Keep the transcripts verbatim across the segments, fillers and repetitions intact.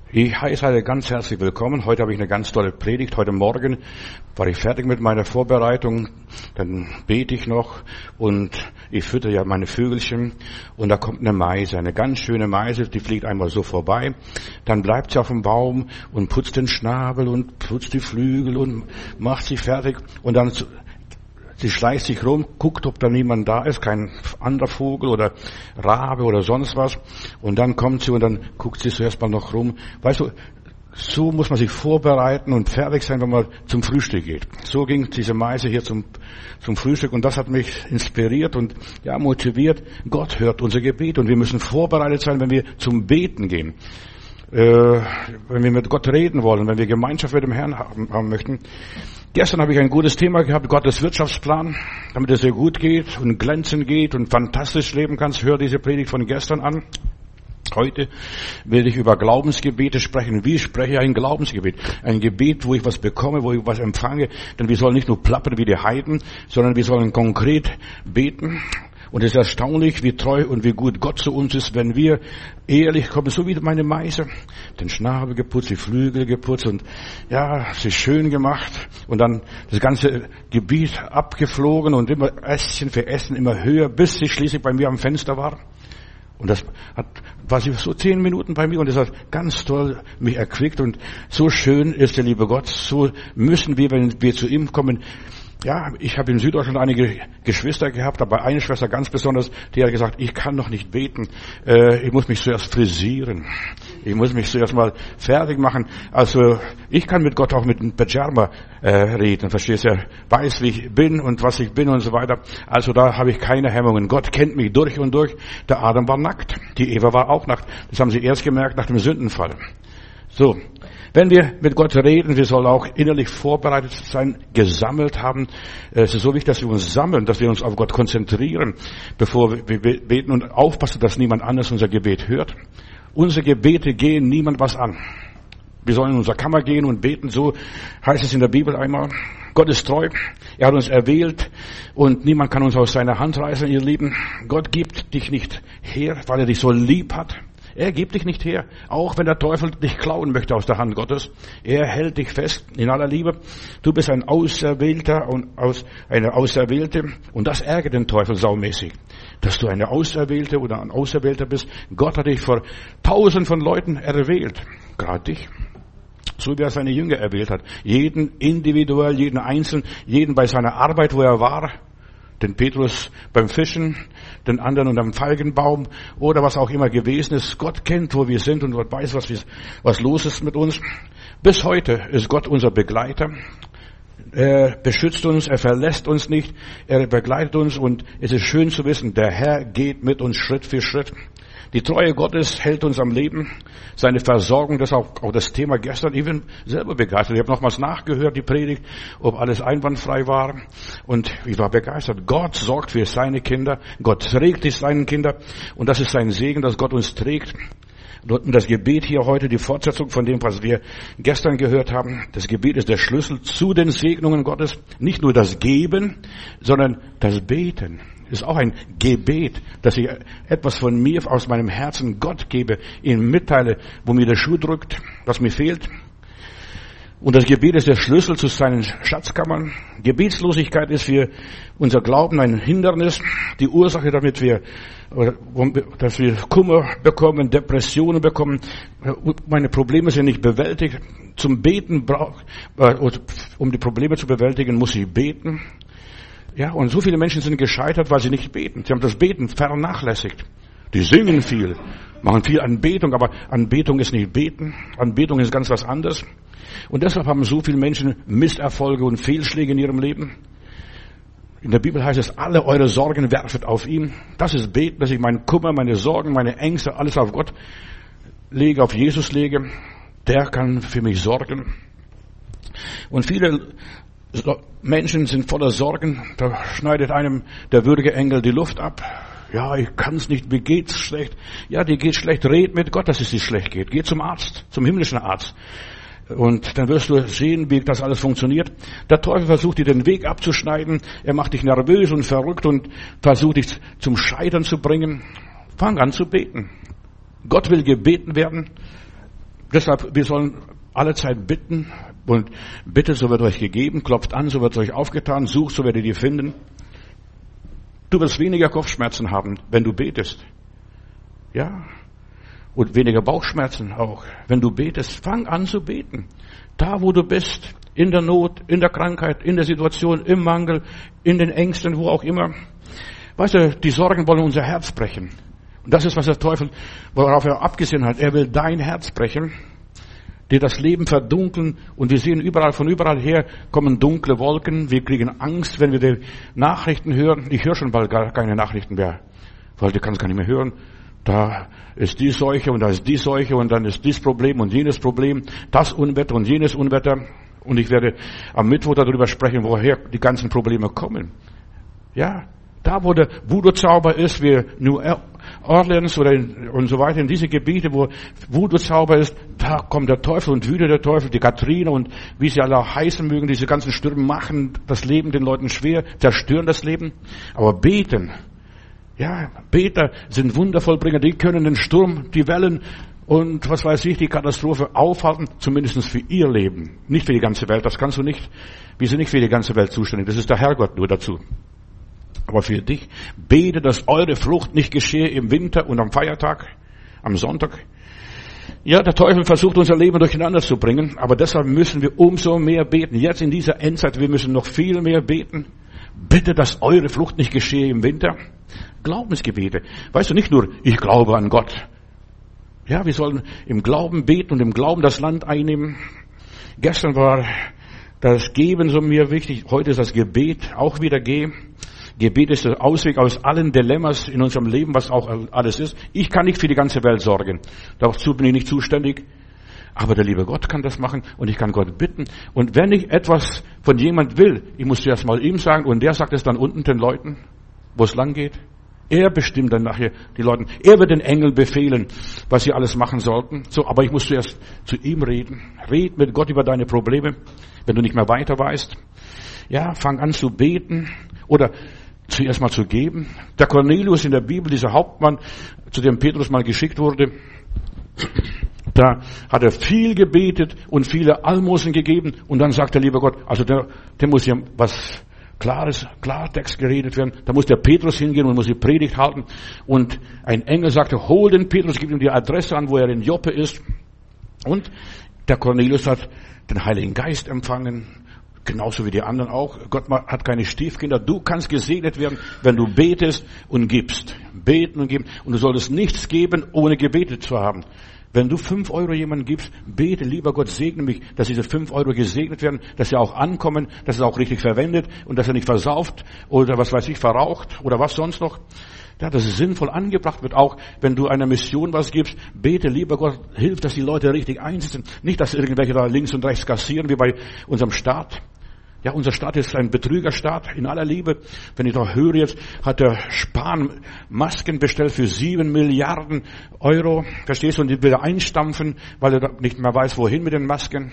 Ich heiße alle ganz herzlich willkommen. Heute habe ich eine ganz tolle Predigt. Heute Morgen war ich fertig mit meiner Vorbereitung. Dann bete ich noch und ich fütter ja meine Vögelchen. Und da kommt eine Meise, eine ganz schöne Meise, die fliegt einmal so vorbei. Dann bleibt sie auf dem Baum und putzt den Schnabel und putzt die Flügel und macht sie fertig. Und dann sie schleicht sich rum, guckt, ob da niemand da ist, kein anderer Vogel oder Rabe oder sonst was. Und dann kommt sie und dann guckt sie zuerst mal noch rum. Weißt du, so muss man sich vorbereiten und fertig sein, wenn man zum Frühstück geht. So ging diese Meise hier zum, zum Frühstück und das hat mich inspiriert und ja motiviert. Gott hört unser Gebet und wir müssen vorbereitet sein, wenn wir zum Beten gehen. Äh, wenn wir mit Gott reden wollen, wenn wir Gemeinschaft mit dem Herrn haben, haben möchten. Gestern habe ich ein gutes Thema gehabt, Gottes Wirtschaftsplan, damit es dir gut geht und glänzend geht und fantastisch leben kannst. Hör diese Predigt von gestern an. Heute will ich über Glaubensgebete sprechen. Wie spreche ich ein Glaubensgebet? Ein Gebet, wo ich was bekomme, wo ich was empfange. Denn wir sollen nicht nur plappern wie die Heiden, sondern wir sollen konkret beten. Und es ist erstaunlich, wie treu und wie gut Gott zu uns ist, wenn wir ehrlich kommen, so wie meine Meise, den Schnabel geputzt, die Flügel geputzt und ja, sie schön gemacht und dann das ganze Gebiet abgeflogen und immer Ästchen für Ästchen immer höher, bis sie schließlich bei mir am Fenster war. Und das hat, war sie so zehn Minuten bei mir und das hat ganz toll mich erquickt und so schön ist der liebe Gott, so müssen wir, wenn wir zu ihm kommen. Ja, ich habe in Süddeutschland einige Geschwister gehabt, aber eine Schwester ganz besonders, die hat gesagt, ich kann noch nicht beten, äh, ich muss mich zuerst frisieren, ich muss mich zuerst mal fertig machen. Also ich kann mit Gott auch mit einem Pyjama äh, reden, verstehst du? Er weiß, wie ich bin und was ich bin und so weiter. Also da habe ich keine Hemmungen. Gott kennt mich durch und durch. Der Adam war nackt, die Eva war auch nackt. Das haben sie erst gemerkt nach dem Sündenfall. So. Wenn wir mit Gott reden, wir sollen auch innerlich vorbereitet sein, gesammelt haben. Es ist so wichtig, dass wir uns sammeln, dass wir uns auf Gott konzentrieren, bevor wir beten und aufpassen, dass niemand anders unser Gebet hört. Unsere Gebete gehen niemand was an. Wir sollen in unsere Kammer gehen und beten, so heißt es in der Bibel einmal. Gott ist treu, er hat uns erwählt und niemand kann uns aus seiner Hand reißen, ihr Lieben. Gott gibt dich nicht her, weil er dich so lieb hat. Er gibt dich nicht her, auch wenn der Teufel dich klauen möchte aus der Hand Gottes. Er hält dich fest in aller Liebe. Du bist ein Auserwählter und aus, eine Auserwählte und das ärgert den Teufel saumäßig, dass du eine Auserwählte oder ein Auserwählter bist. Gott hat dich vor tausend von Leuten erwählt, gerade dich. So wie er seine Jünger erwählt hat. Jeden individuell, jeden einzeln, jeden bei seiner Arbeit, wo er war. Den Petrus beim Fischen, den anderen unterm Feigenbaum oder was auch immer gewesen ist. Gott kennt, wo wir sind und Gott weiß, was, wir, was los ist mit uns. Bis heute ist Gott unser Begleiter. Er beschützt uns, er verlässt uns nicht, er begleitet uns und es ist schön zu wissen, der Herr geht mit uns Schritt für Schritt. Die Treue Gottes hält uns am Leben. Seine Versorgung, das ist auch, auch das Thema gestern. Ich bin selber begeistert. Ich habe nochmals nachgehört, die Predigt, ob alles einwandfrei war. Und ich war begeistert. Gott sorgt für seine Kinder. Gott trägt die seinen Kinder. Und das ist sein Segen, dass Gott uns trägt. Und das Gebet hier heute, die Fortsetzung von dem, was wir gestern gehört haben. Das Gebet ist der Schlüssel zu den Segnungen Gottes. Nicht nur das Geben, sondern das Beten. Ist auch ein Gebet, dass ich etwas von mir aus meinem Herzen Gott gebe, ihm mitteile, wo mir der Schuh drückt, was mir fehlt. Und das Gebet ist der Schlüssel zu seinen Schatzkammern. Gebetslosigkeit ist für unser Glauben ein Hindernis, die Ursache, damit wir, dass wir Kummer bekommen, Depressionen bekommen. Meine Probleme sind nicht bewältigt. Zum Beten braucht, um die Probleme zu bewältigen, muss ich beten. Ja, und so viele Menschen sind gescheitert, weil sie nicht beten. Sie haben das Beten vernachlässigt. Die singen viel, machen viel Anbetung, aber Anbetung ist nicht Beten. Anbetung ist ganz was anderes. Und deshalb haben so viele Menschen Misserfolge und Fehlschläge in ihrem Leben. In der Bibel heißt es, alle eure Sorgen werfet auf ihn. Das ist Beten, dass ich meinen Kummer, meine Sorgen, meine Ängste, alles auf Gott lege, auf Jesus lege. Der kann für mich sorgen. Und viele Menschen sind voller Sorgen, da schneidet einem der würdige Engel die Luft ab. Ja, ich kann's nicht, mir geht's schlecht. Ja, dir geht's schlecht, red mit Gott, dass es dir schlecht geht. Geh zum Arzt, zum himmlischen Arzt. Und dann wirst du sehen, wie das alles funktioniert. Der Teufel versucht dir den Weg abzuschneiden. Er macht dich nervös und verrückt und versucht dich zum Scheitern zu bringen. Fang an zu beten. Gott will gebeten werden. Deshalb, wir sollen alle Zeit bitten und bittet, so wird euch gegeben, klopft an, so wird euch aufgetan, sucht, so werdet ihr finden. Du wirst weniger Kopfschmerzen haben, wenn du betest. Ja. Und weniger Bauchschmerzen auch. Wenn du betest, fang an zu beten. Da, wo du bist, in der Not, in der Krankheit, in der Situation, im Mangel, in den Ängsten, wo auch immer. Weißt du, die Sorgen wollen unser Herz brechen. Und das ist, was der Teufel, worauf er abgesehen hat. Er will dein Herz brechen, dir das Leben verdunkeln. Und wir sehen überall, von überall her kommen dunkle Wolken. Wir kriegen Angst, wenn wir die Nachrichten hören. Ich höre schon bald gar keine Nachrichten mehr, weil du kannst gar nicht mehr hören. Da ist die Seuche und da ist die Seuche und dann ist dies Problem und jenes Problem, das Unwetter und jenes Unwetter. Und ich werde am Mittwoch darüber sprechen, woher die ganzen Probleme kommen. Ja, da wo der Voodoo-Zauber ist, wie New Orleans oder in, und so weiter, in diese Gebiete, wo Voodoo-Zauber ist, da kommt der Teufel und wütet der Teufel, die Katrina und wie sie alle auch heißen mögen, diese ganzen Stürme machen das Leben den Leuten schwer, zerstören das Leben. Aber beten, ja, Beter sind Wundervollbringer, die können den Sturm, die Wellen und was weiß ich, die Katastrophe aufhalten, zumindest für ihr Leben. Nicht für die ganze Welt, das kannst du nicht. Wir sind nicht für die ganze Welt zuständig, das ist der Herrgott nur dazu. Aber für dich, bete, dass eure Flucht nicht geschehe im Winter und am Feiertag, am Sonntag. Ja, der Teufel versucht unser Leben durcheinander zu bringen, aber deshalb müssen wir umso mehr beten. Jetzt in dieser Endzeit, wir müssen noch viel mehr beten. Bitte, dass eure Flucht nicht geschehe im Winter. Glaubensgebete. Weißt du, nicht nur, ich glaube an Gott. Ja, wir sollen im Glauben beten und im Glauben das Land einnehmen. Gestern war das Geben so mir wichtig. Heute ist das Gebet auch wieder G. Gebet ist der Ausweg aus allen Dilemmas in unserem Leben, was auch alles ist. Ich kann nicht für die ganze Welt sorgen. Dazu bin ich nicht zuständig. Aber der liebe Gott kann das machen und ich kann Gott bitten. Und wenn ich etwas von jemand will, ich muss zuerst mal ihm sagen und der sagt es dann unten den Leuten, wo es lang geht. Er bestimmt dann nachher die Leute. Er wird den Engeln befehlen, was sie alles machen sollten. So, aber ich muss zuerst zu ihm reden. Red mit Gott über deine Probleme, wenn du nicht mehr weiter weißt. Ja, fang an zu beten oder zuerst mal zu geben. Der Cornelius in der Bibel, dieser Hauptmann, zu dem Petrus mal geschickt wurde, da hat er viel gebetet und viele Almosen gegeben. Und dann sagt der liebe Gott, also der, der muss ja was Klares, Klartext geredet werden. Da muss der Petrus hingehen und muss die Predigt halten. Und ein Engel sagte, hol den Petrus, gib ihm die Adresse an, wo er in Joppe ist. Und der Cornelius hat den Heiligen Geist empfangen. Genauso wie die anderen auch. Gott hat keine Stiefkinder. Du kannst gesegnet werden, wenn du betest und gibst. Beten und geben. Und du solltest nichts geben, ohne gebetet zu haben. Wenn du fünf Euro jemandem gibst, bete, lieber Gott, segne mich, dass diese fünf Euro gesegnet werden, dass sie auch ankommen, dass es auch richtig verwendet und dass er nicht versauft oder was weiß ich, verraucht oder was sonst noch. Ja, dass es sinnvoll angebracht wird. Auch wenn du einer Mission was gibst, bete, lieber Gott, hilf, dass die Leute richtig einsetzen. Nicht, dass irgendwelche da links und rechts kassieren, wie bei unserem Staat. Ja, unser Staat ist ein Betrügerstaat in aller Liebe. Wenn ich da höre jetzt, hat der Spahn Masken bestellt für sieben Milliarden Euro. Verstehst du? Und die will er einstampfen, weil er nicht mehr weiß, wohin mit den Masken.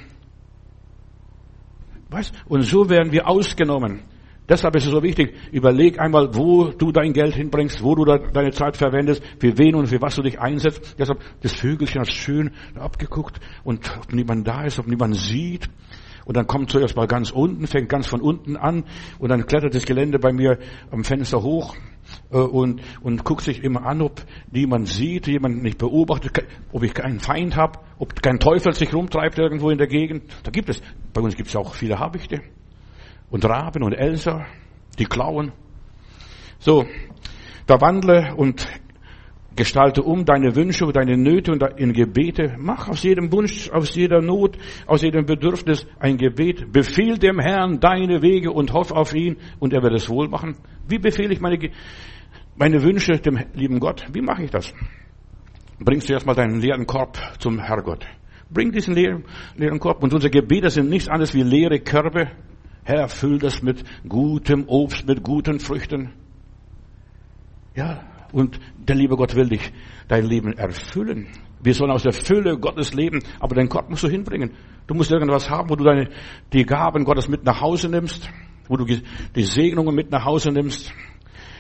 Weißt? Und so werden wir ausgenommen. Deshalb ist es so wichtig, überleg einmal, wo du dein Geld hinbringst, wo du deine Zeit verwendest, für wen und für was du dich einsetzt. Deshalb, das Vögelchen hat schön abgeguckt und ob niemand da ist, ob niemand sieht. Und dann kommt zuerst mal ganz unten, fängt ganz von unten an und dann klettert das Gelände bei mir am Fenster hoch äh, und und guckt sich immer an, ob niemand sieht, jemand nicht beobachtet, ob ich keinen Feind habe, ob kein Teufel sich rumtreibt irgendwo in der Gegend. Da gibt es, bei uns gibt es auch viele Habichte und Raben und Elser, die klauen. So, da wandle und gestalte um deine Wünsche, deine Nöte und in Gebete. Mach aus jedem Wunsch, aus jeder Not, aus jedem Bedürfnis ein Gebet. Befehl dem Herrn deine Wege und hoff auf ihn und er wird es wohl machen. Wie befehle ich meine, meine Wünsche dem lieben Gott? Wie mache ich das? Bringst du erstmal deinen leeren Korb zum Herrgott. Bring diesen leeren, leeren Korb. Und unsere Gebete sind nichts anderes wie leere Körbe. Herr, füll das mit gutem Obst, mit guten Früchten. Ja, und der liebe Gott will dich, dein Leben erfüllen. Wir sollen aus der Fülle Gottes leben, aber deinen Gott musst du hinbringen. Du musst irgendwas haben, wo du deine, die Gaben Gottes mit nach Hause nimmst, wo du die Segnungen mit nach Hause nimmst.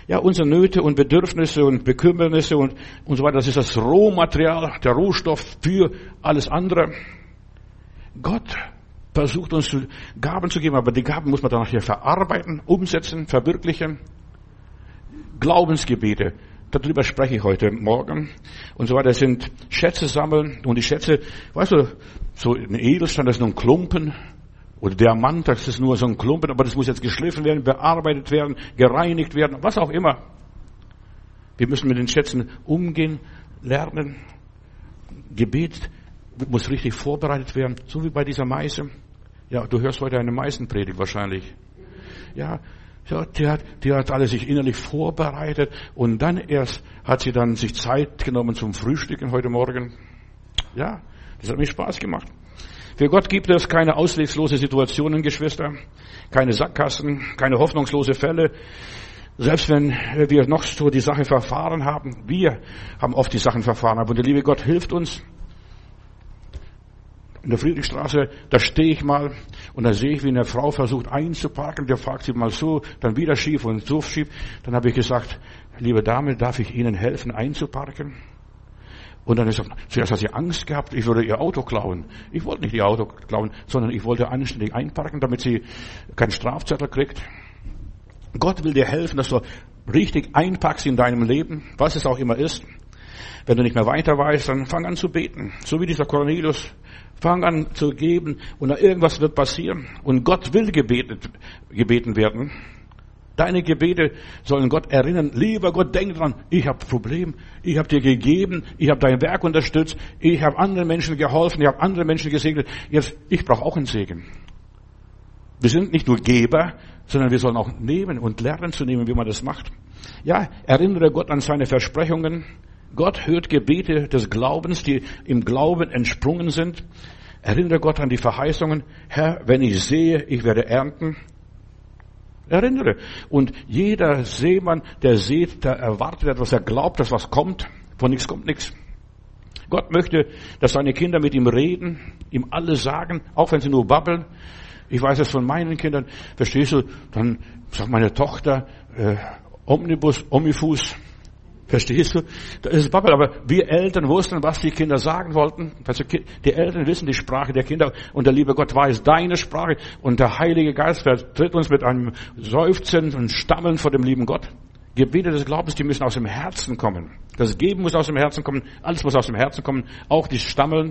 Ja, unsere Nöte und Bedürfnisse und Bekümmernisse und, und so weiter, das ist das Rohmaterial, der Rohstoff für alles andere. Gott versucht uns Gaben zu geben, aber die Gaben muss man dann nachher verarbeiten, umsetzen, verwirklichen. Glaubensgebete, darüber spreche ich heute Morgen und so weiter, das sind Schätze sammeln und die Schätze, weißt du, so ein Edelstein, das ist nur ein Klumpen oder Diamant, das ist nur so ein Klumpen, aber das muss jetzt geschliffen werden, bearbeitet werden, gereinigt werden, was auch immer. Wir müssen mit den Schätzen umgehen, lernen. Gebet muss richtig vorbereitet werden, so wie bei dieser Meise. Ja, du hörst heute eine Meisenpredigt wahrscheinlich. Ja, ja, die hat, die hat alles sich innerlich vorbereitet und dann erst hat sie dann sich Zeit genommen zum Frühstücken heute Morgen. Ja, das hat mir Spaß gemacht. Für Gott gibt es keine ausweglose Situationen, Geschwister, keine Sackgassen, keine hoffnungslose Fälle. Selbst wenn wir noch so die Sache verfahren haben, wir haben oft die Sachen verfahren, aber der liebe Gott hilft uns. In der Friedrichstraße, da stehe ich mal und da sehe ich, wie eine Frau versucht einzuparken. Der fragt sie mal so, dann wieder schief und so schief. Dann habe ich gesagt, liebe Dame, darf ich Ihnen helfen einzuparken? Und dann ist sie, zuerst hat sie Angst gehabt, ich würde ihr Auto klauen. Ich wollte nicht ihr Auto klauen, sondern ich wollte anständig einparken, damit sie keinen Strafzettel kriegt. Gott will dir helfen, dass du richtig einpackst in deinem Leben, was es auch immer ist. Wenn du nicht mehr weiter weißt, dann fang an zu beten. So wie dieser Cornelius. Fang an zu geben und irgendwas wird passieren. Und Gott will gebetet, gebeten werden. Deine Gebete sollen Gott erinnern. Lieber Gott, denk dran, ich habe ein Problem. Ich habe dir gegeben. Ich habe dein Werk unterstützt. Ich habe anderen Menschen geholfen. Ich habe andere Menschen gesegnet. Jetzt, ich brauche auch einen Segen. Wir sind nicht nur Geber, sondern wir sollen auch nehmen und lernen zu nehmen, wie man das macht. Ja, erinnere Gott an seine Versprechungen. Gott hört Gebete des Glaubens, die im Glauben entsprungen sind. Erinnere Gott an die Verheißungen. Herr, wenn ich sehe, ich werde ernten. Erinnere. Und jeder Seemann, der sieht, der erwartet etwas, er glaubt, dass was kommt. Von nichts kommt nichts. Gott möchte, dass seine Kinder mit ihm reden, ihm alles sagen, auch wenn sie nur babbeln. Ich weiß es von meinen Kindern. Verstehst du? Dann sagt meine Tochter, äh, Omnibus, Omnifus. Verstehst du? Das ist Babbel, aber wir Eltern wussten, was die Kinder sagen wollten. Also die Eltern wissen die Sprache der Kinder und der liebe Gott weiß deine Sprache und der Heilige Geist vertritt uns mit einem Seufzen und Stammeln vor dem lieben Gott. Gebete des Glaubens, die müssen aus dem Herzen kommen. Das Geben muss aus dem Herzen kommen, alles muss aus dem Herzen kommen, auch die Stammeln.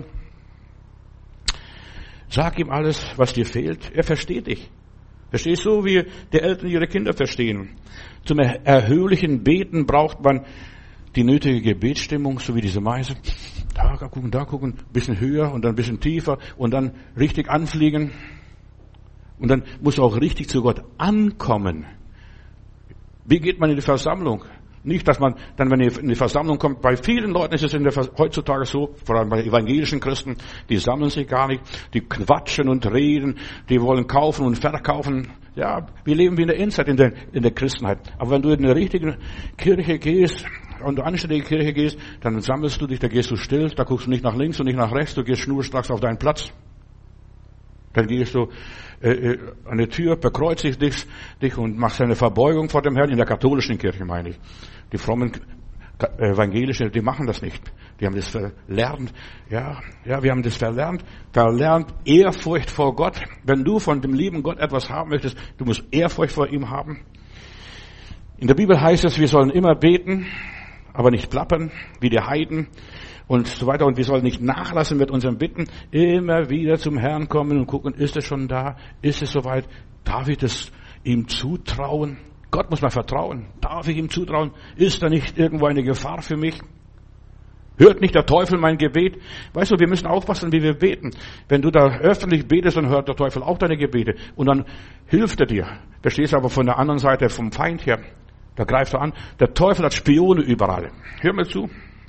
Sag ihm alles, was dir fehlt. Er versteht dich. Verstehst du, wie die Eltern ihre Kinder verstehen? Zum erhöhlichen Beten braucht man die nötige Gebetsstimmung, so wie diese Meise. Da gucken, da gucken, ein bisschen höher und dann ein bisschen tiefer und dann richtig anfliegen. Und dann muss auch richtig zu Gott ankommen. Wie geht man in die Versammlung? Nicht, dass man dann, wenn ihr in die Versammlung kommt, bei vielen Leuten ist es in der, heutzutage so, vor allem bei evangelischen Christen, die sammeln sich gar nicht, die quatschen und reden, die wollen kaufen und verkaufen. Ja, wir leben wie in der Endzeit, in der, in der Christenheit. Aber wenn du in eine richtige Kirche gehst, und du anständige Kirche gehst, dann sammelst du dich, da gehst du still, da guckst du nicht nach links und nicht nach rechts, du gehst schnurstracks auf deinen Platz. Dann gehst du äh, an die Tür, bekreuzigst dich, dich und machst eine Verbeugung vor dem Herrn, in der katholischen Kirche meine ich. Die frommen Evangelischen, die machen das nicht. Die haben das verlernt. Ja, ja, wir haben das verlernt. Verlernt Ehrfurcht vor Gott. Wenn du von dem lieben Gott etwas haben möchtest, du musst Ehrfurcht vor ihm haben. In der Bibel heißt es, wir sollen immer beten, aber nicht plappern, wie die Heiden und so weiter. Und wir sollen nicht nachlassen mit unserem Bitten, immer wieder zum Herrn kommen und gucken, ist es schon da? Ist es soweit? Darf ich das ihm zutrauen? Gott muss man vertrauen. Darf ich ihm zutrauen? Ist da nicht irgendwo eine Gefahr für mich? Hört nicht der Teufel mein Gebet? Weißt du, wir müssen aufpassen, wie wir beten. Wenn du da öffentlich betest, dann hört der Teufel auch deine Gebete. Und dann hilft er dir. Verstehst du aber von der anderen Seite, vom Feind her. Da greift er an. Der Teufel hat Spione überall. Hör mir zu.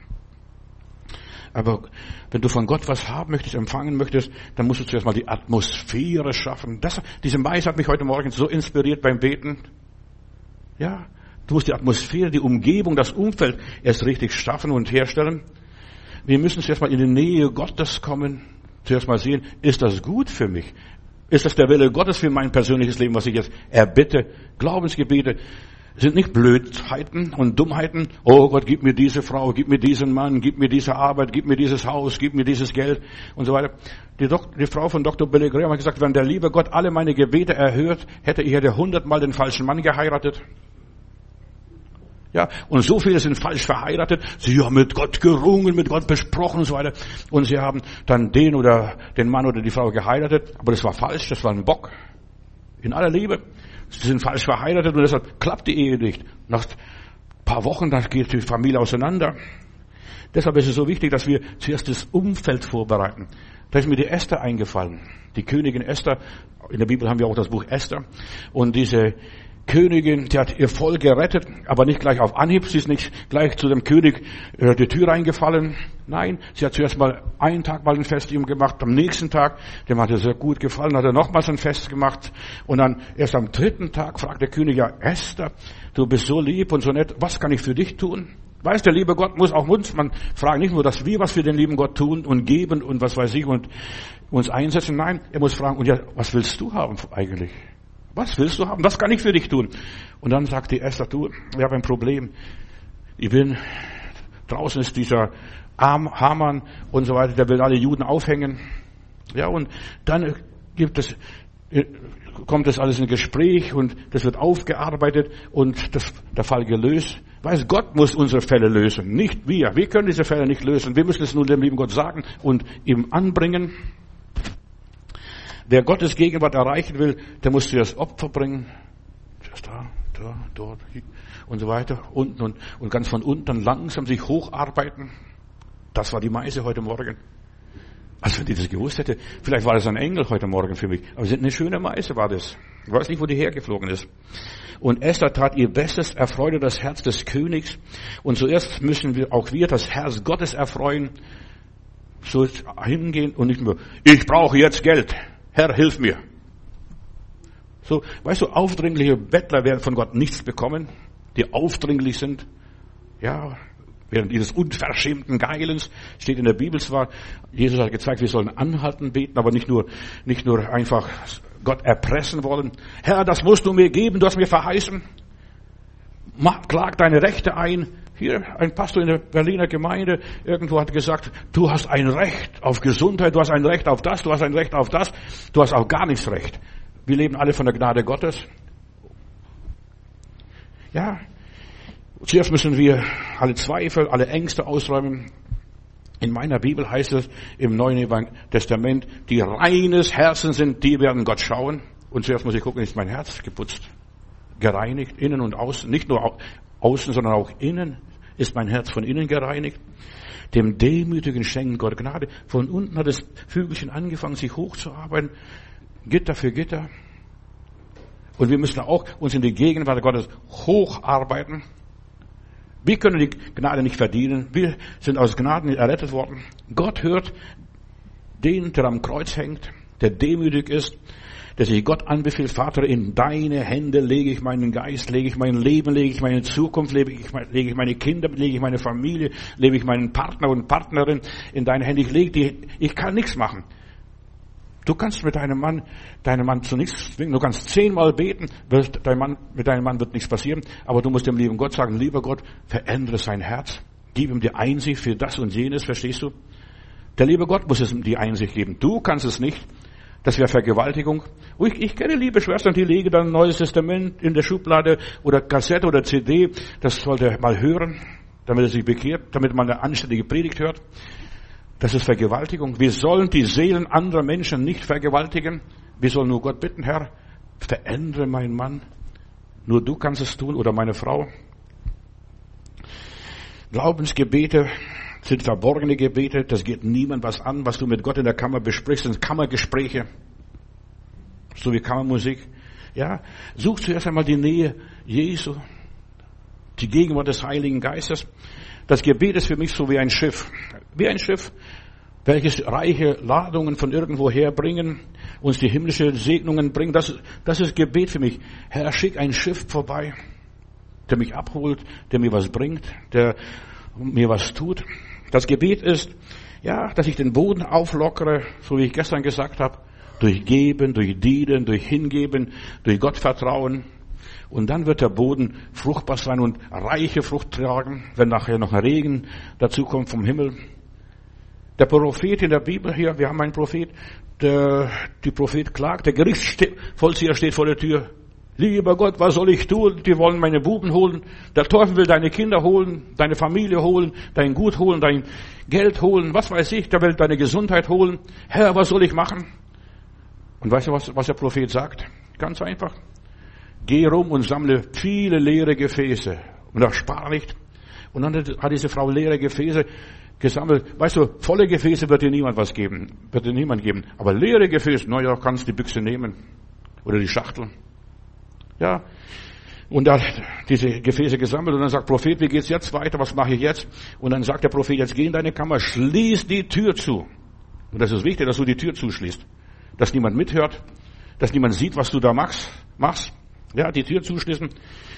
Aber wenn du von Gott was haben möchtest, empfangen möchtest, dann musst du zuerst mal die Atmosphäre schaffen. Das, diese Mais hat mich heute Morgen so inspiriert beim Beten. Ja, du musst die Atmosphäre, die Umgebung, das Umfeld erst richtig schaffen und herstellen. Wir müssen zuerst mal in die Nähe Gottes kommen. Zuerst mal sehen, ist das gut für mich? Ist das der Wille Gottes für mein persönliches Leben, was ich jetzt erbitte? Glaubensgebete. sind nicht Blödheiten und Dummheiten. Oh Gott, gib mir diese Frau, gib mir diesen Mann, gib mir diese Arbeit, gib mir dieses Haus, gib mir dieses Geld und so weiter. Die, Dok- die Frau von Doktor Billy Graham hat gesagt, wenn der liebe Gott alle meine Gebete erhört, hätte ich hätte hundertmal den falschen Mann geheiratet. Ja, und so viele sind falsch verheiratet. Sie haben mit Gott gerungen, mit Gott besprochen und so weiter. Und sie haben dann den oder den Mann oder die Frau geheiratet. Aber das war falsch, das war ein Bock. In aller Liebe. Sie sind falsch verheiratet und deshalb klappt die Ehe nicht. Nach ein paar Wochen, dann geht die Familie auseinander. Deshalb ist es so wichtig, dass wir zuerst das Umfeld vorbereiten. Da ist mir die Esther eingefallen. Die Königin Esther. In der Bibel haben wir auch das Buch Esther. Und diese Königin, die hat ihr Volk gerettet, aber nicht gleich auf Anhieb. Sie ist nicht gleich zu dem König äh, die Tür eingefallen. Nein, sie hat zuerst mal einen Tag mal ein Fest ihm gemacht. Am nächsten Tag, dem hat er sehr gut gefallen, hat er nochmals ein Fest gemacht. Und dann erst am dritten Tag fragt der König, ja Esther, du bist so lieb und so nett, was kann ich für dich tun? Weißt, der liebe Gott muss auch uns, man fragt nicht nur, dass wir was für den lieben Gott tun und geben und was weiß ich und uns einsetzen. Nein, er muss fragen, und ja, was willst du haben eigentlich? Was willst du haben? Was kann ich für dich tun? Und dann sagt die Esther, du, ich habe ein Problem. Ich bin, draußen ist dieser Haman und so weiter, der will alle Juden aufhängen. Ja, und dann gibt es, kommt das alles in Gespräch und das wird aufgearbeitet und das, der Fall gelöst. Weiß Gott muss unsere Fälle lösen, nicht wir. Wir können diese Fälle nicht lösen. Wir müssen es nur dem lieben Gott sagen und ihm anbringen. Wer Gottes Gegenwart erreichen will, der muss zuerst Opfer bringen. Zuerst da, da, dort, hier und so weiter. Unten und, und ganz von unten dann langsam sich hocharbeiten. Das war die Meise heute Morgen. Also wenn die das gewusst hätte, vielleicht war das ein Engel heute Morgen für mich. Aber eine schöne Meise war das. Ich weiß nicht, wo die hergeflogen ist. Und Esther tat ihr Bestes, erfreute das Herz des Königs. Und zuerst müssen wir auch wir das Herz Gottes erfreuen. So hingehen und nicht nur, ich brauche jetzt Geld. Herr, hilf mir. So, weißt du, aufdringliche Bettler werden von Gott nichts bekommen, die aufdringlich sind. Ja, während dieses unverschämten Geilens steht in der Bibel zwar, Jesus hat gezeigt, wir sollen anhalten beten, aber nicht nur, nicht nur einfach Gott erpressen wollen. Herr, das musst du mir geben, du hast mir verheißen. Mach, klag deine Rechte ein. Hier, ein Pastor in der Berliner Gemeinde irgendwo hat gesagt, du hast ein Recht auf Gesundheit, du hast ein Recht auf das, du hast ein Recht auf das, du hast auch gar nichts Recht. Wir leben alle von der Gnade Gottes. Ja, zuerst müssen wir alle Zweifel, alle Ängste ausräumen. In meiner Bibel heißt es im Neuen Testament, die reines Herzen sind, die werden Gott schauen. Und zuerst muss ich gucken, ist mein Herz geputzt, gereinigt, innen und außen, nicht nur außen, sondern auch innen. Ist mein Herz von innen gereinigt? Dem Demütigen schenkt Gott Gnade. Von unten hat das Vögelchen angefangen, sich hochzuarbeiten. Gitter für Gitter. Und wir müssen auch uns in die Gegenwart Gottes hocharbeiten. Wir können die Gnade nicht verdienen. Wir sind aus Gnaden errettet worden. Gott hört den, der am Kreuz hängt, der demütig ist, der sich Gott anbefiehlt, Vater, in deine Hände lege ich meinen Geist, lege ich mein Leben, lege ich meine Zukunft, lege ich, lege ich meine Kinder, lege ich meine Familie, lege ich meinen Partner und Partnerin in deine Hände. Ich lege die, ich kann nichts machen. Du kannst mit deinem Mann, deinen Mann zu nichts zwingen. Du kannst zehnmal beten, wird dein Mann, mit deinem Mann wird nichts passieren. Aber du musst dem lieben Gott sagen, lieber Gott, verändere sein Herz. Gib ihm die Einsicht für das und jenes, verstehst du? Der liebe Gott muss es ihm die Einsicht geben. Du kannst es nicht. Das wäre Vergewaltigung. Und ich, ich kenne liebe Schwestern, die legen dann ein Neues Testament in der Schublade oder Kassette oder C D. Das sollte er mal hören, damit er sich bekehrt, damit man eine anständige Predigt hört. Das ist Vergewaltigung. Wir sollen die Seelen anderer Menschen nicht vergewaltigen. Wir sollen nur Gott bitten, Herr, verändere meinen Mann. Nur du kannst es tun oder meine Frau. Glaubensgebete sind verborgene Gebete. Das geht niemand was an, was du mit Gott in der Kammer besprichst. Das sind Kammergespräche. So wie Kammermusik. Ja, such zuerst einmal die Nähe Jesu. Die Gegenwart des Heiligen Geistes. Das Gebet ist für mich so wie ein Schiff. Wie ein Schiff, welches reiche Ladungen von irgendwo herbringen, uns die himmlische Segnungen bringen. Das, das ist Gebet für mich. Herr, schick ein Schiff vorbei, der mich abholt, der mir was bringt, der mir was tut. Das Gebet ist, ja, dass ich den Boden auflockere, so wie ich gestern gesagt habe, durch Geben, durch Dienen, durch Hingeben, durch Gottvertrauen. Und dann wird der Boden fruchtbar sein und reiche Frucht tragen, wenn nachher noch ein Regen dazu kommt vom Himmel. Der Prophet in der Bibel hier, wir haben einen Prophet, der, die Prophet klagt, der Gerichtsvollzieher steht vor der Tür. Lieber Gott, was soll ich tun? Die wollen meine Buben holen. Der Teufel will deine Kinder holen, deine Familie holen, dein Gut holen, dein Geld holen, was weiß ich, der will deine Gesundheit holen. Herr, was soll ich machen? Und weißt du, was, was der Prophet sagt? Ganz einfach. Geh rum und sammle viele leere Gefäße. Und das spar nicht. Und dann hat diese Frau leere Gefäße gesammelt. Weißt du, volle Gefäße wird dir niemand was geben. Wird dir niemand geben. Aber leere Gefäße, naja, kannst die Büchse nehmen. Oder die Schachtel. Ja. Und da diese Gefäße gesammelt. Und dann sagt Prophet, wie geht's jetzt weiter? Was mache ich jetzt? Und dann sagt der Prophet, jetzt geh in deine Kammer, schließ die Tür zu. Und das ist wichtig, dass du die Tür zuschließt. Dass niemand mithört. Dass niemand sieht, was du da machst. machst. Ja, die Tür zuschließen.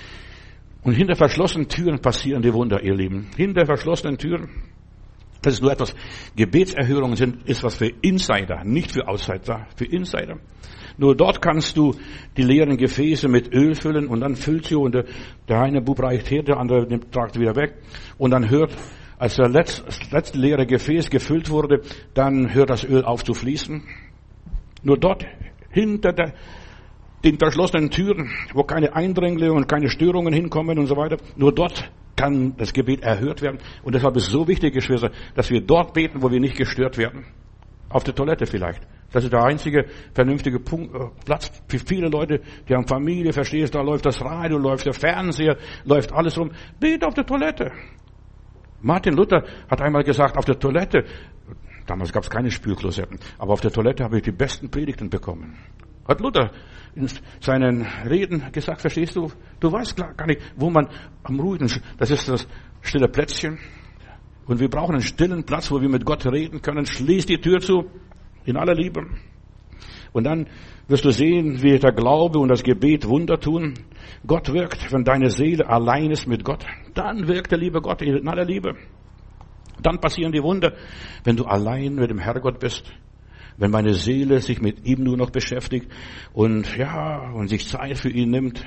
Und hinter verschlossenen Türen passieren die Wunder, ihr Lieben. Hinter verschlossenen Türen. Das ist nur etwas, Gebetserhörungen sind, ist was für Insider, nicht für Outsider, für Insider. Nur dort kannst du die leeren Gefäße mit Öl füllen und dann füllt sie und der, der eine Bub reicht her, der andere nimmt, tragt wieder weg und dann hört, als der letzte, das letzte leere Gefäß gefüllt wurde, dann hört das Öl auf zu fließen. Nur dort, hinter der, den verschlossenen Türen, wo keine Eindringlinge und keine Störungen hinkommen und so weiter, nur dort kann das Gebet erhört werden. Und deshalb ist es so wichtig, Geschwister, dass wir dort beten, wo wir nicht gestört werden. Auf der Toilette vielleicht. Das ist der einzige vernünftige Punkt, äh, Platz für viele Leute, die haben Familie, verstehst, da läuft das Radio, läuft der Fernseher, läuft alles rum. Bete auf der Toilette. Martin Luther hat einmal gesagt, auf der Toilette, damals gab es keine Spülklosetten, aber auf der Toilette habe ich die besten Predigten bekommen. Hat Luther in seinen Reden gesagt, verstehst du, du weißt gar nicht, wo man am ruhigen, das ist das stille Plätzchen. Und wir brauchen einen stillen Platz, wo wir mit Gott reden können. Schließ die Tür zu, in aller Liebe. Und dann wirst du sehen, wie der Glaube und das Gebet Wunder tun. Gott wirkt, wenn deine Seele allein ist mit Gott. Dann wirkt der liebe Gott in aller Liebe. Dann passieren die Wunder, wenn du allein mit dem Herrgott bist. Wenn meine Seele sich mit ihm nur noch beschäftigt und ja, und sich Zeit für ihn nimmt.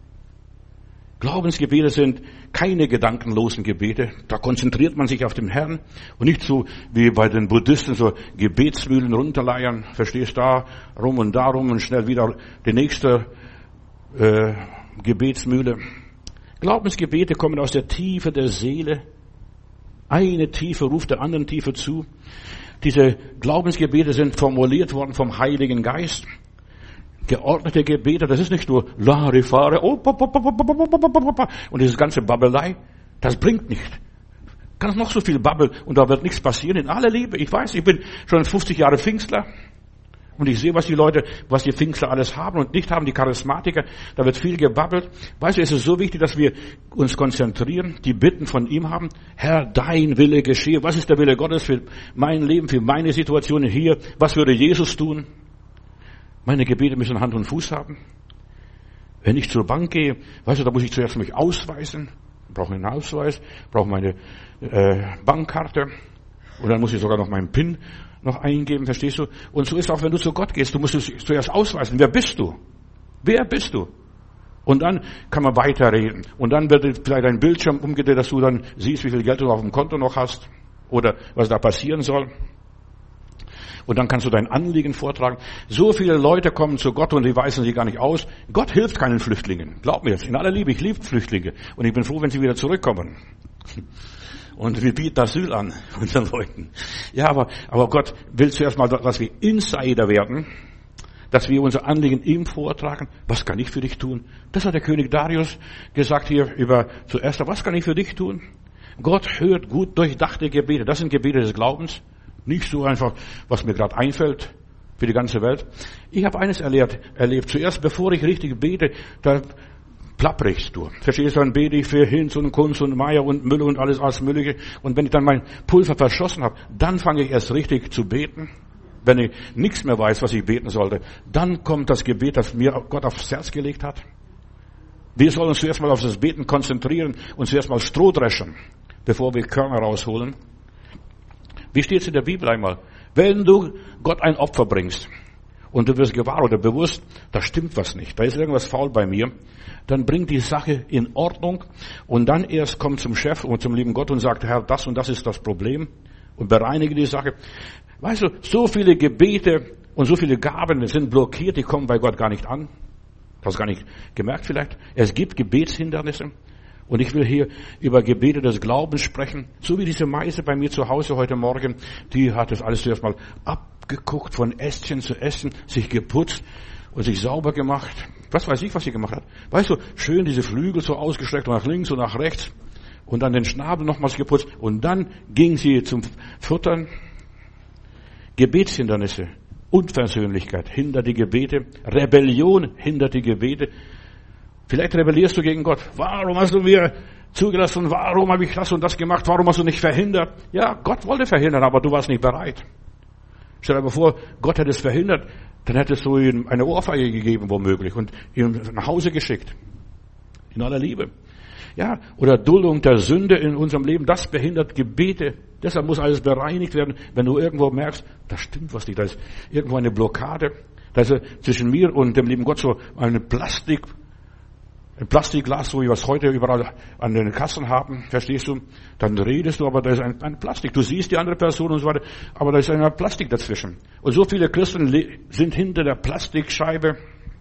Glaubensgebete sind keine gedankenlosen Gebete. Da konzentriert man sich auf den Herrn und nicht so wie bei den Buddhisten so Gebetsmühlen runterleiern. Verstehst, da rum und da rum und schnell wieder die nächste äh, Gebetsmühle. Glaubensgebete kommen aus der Tiefe der Seele. Eine Tiefe ruft der anderen Tiefe zu. Diese Glaubensgebete sind formuliert worden vom Heiligen Geist. Geordnete Gebete, das ist nicht nur Larifare, oh, und dieses ganze Babbelei, das bringt nicht. Kann noch so viel Babbel und da wird nichts passieren. In aller Liebe, ich weiß, ich bin schon fünfzig Jahre Pfingstler und ich sehe, was die Leute, was die Pfingstler alles haben und nicht haben, die Charismatiker, da wird viel gebabbelt. Weißt du, es ist so wichtig, dass wir uns konzentrieren, die Bitten von ihm haben. Herr, dein Wille geschehe. Was ist der Wille Gottes für mein Leben, für meine Situation hier? Was würde Jesus tun? Meine Gebete müssen Hand und Fuß haben. Wenn ich zur Bank gehe, weißt du, da muss ich zuerst mich ausweisen. Ich brauche einen Ausweis, brauche meine äh, Bankkarte und dann muss ich sogar noch meinen PIN noch eingeben, verstehst du? Und so ist auch, wenn du zu Gott gehst, du musst es zuerst ausweisen. Wer bist du? Wer bist du? Und dann kann man weiterreden. Und dann wird vielleicht ein Bildschirm umgedreht, dass du dann siehst, wie viel Geld du auf dem Konto noch hast oder was da passieren soll. Und dann kannst du dein Anliegen vortragen. So viele Leute kommen zu Gott und die weisen sie gar nicht aus. Gott hilft keinen Flüchtlingen. Glaub mir das. In aller Liebe, ich liebe Flüchtlinge. Und ich bin froh, wenn sie wieder zurückkommen. Und wir bieten Asyl an unseren Leuten. Ja, aber, aber Gott will zuerst mal, dass wir Insider werden. Dass wir unser Anliegen ihm vortragen. Was kann ich für dich tun? Das hat der König Darius gesagt hier über zuerst. Was kann ich für dich tun? Gott hört gut durchdachte Gebete. Das sind Gebete des Glaubens. Nicht so einfach, was mir gerade einfällt für die ganze Welt. Ich habe eines erlebt, erlebt. Zuerst, bevor ich richtig bete, da plapperst du. Verstehst du, dann bete ich für Hinz und Kunz und Meier und Müller und alles, alles Mögliche. Und wenn ich dann mein Pulver verschossen habe, dann fange ich erst richtig zu beten. Wenn ich nichts mehr weiß, was ich beten sollte, dann kommt das Gebet, das mir Gott aufs Herz gelegt hat. Wir sollen uns zuerst mal auf das Beten konzentrieren und zuerst mal Stroh dreschen, bevor wir Körner rausholen. Wie steht es in der Bibel einmal? Wenn du Gott ein Opfer bringst und du wirst gewahr oder bewusst, da stimmt was nicht, da ist irgendwas faul bei mir, dann bring die Sache in Ordnung und dann erst komm zum Chef und zum lieben Gott und sagt, Herr, das und das ist das Problem und bereinige die Sache. Weißt du, so viele Gebete und so viele Gaben sind blockiert, die kommen bei Gott gar nicht an. Hast du gar nicht gemerkt vielleicht? Es gibt Gebetshindernisse. Und ich will hier über Gebete des Glaubens sprechen. So wie diese Meise bei mir zu Hause heute Morgen, die hat das alles zuerst mal abgeguckt, von Ästchen zu Ästchen, sich geputzt und sich sauber gemacht. Was weiß ich, was sie gemacht hat. Weißt du, schön diese Flügel so ausgestreckt nach links und nach rechts und dann den Schnabel nochmals geputzt und dann ging sie zum Futtern. Gebetshindernisse, Unversöhnlichkeit hindert die Gebete, Rebellion hindert die Gebete. Vielleicht rebellierst du gegen Gott. Warum hast du mir zugelassen? Warum habe ich das und das gemacht? Warum hast du nicht verhindert? Ja, Gott wollte verhindern, aber du warst nicht bereit. Stell dir mal vor, Gott hätte es verhindert, dann hättest du ihm eine Ohrfeige gegeben, womöglich, und ihn nach Hause geschickt. In aller Liebe. Ja, oder Duldung der Sünde in unserem Leben, das behindert Gebete. Deshalb muss alles bereinigt werden. Wenn du irgendwo merkst, da stimmt was nicht, da ist irgendwo eine Blockade, da ist zwischen mir und dem lieben Gott so eine Plastik, ein Plastikglas, so wie wir es heute überall an den Kassen haben, verstehst du? Dann redest du, aber da ist ein, ein Plastik. Du siehst die andere Person und so weiter, aber da ist ein Plastik dazwischen. Und so viele Christen sind hinter der Plastikscheibe.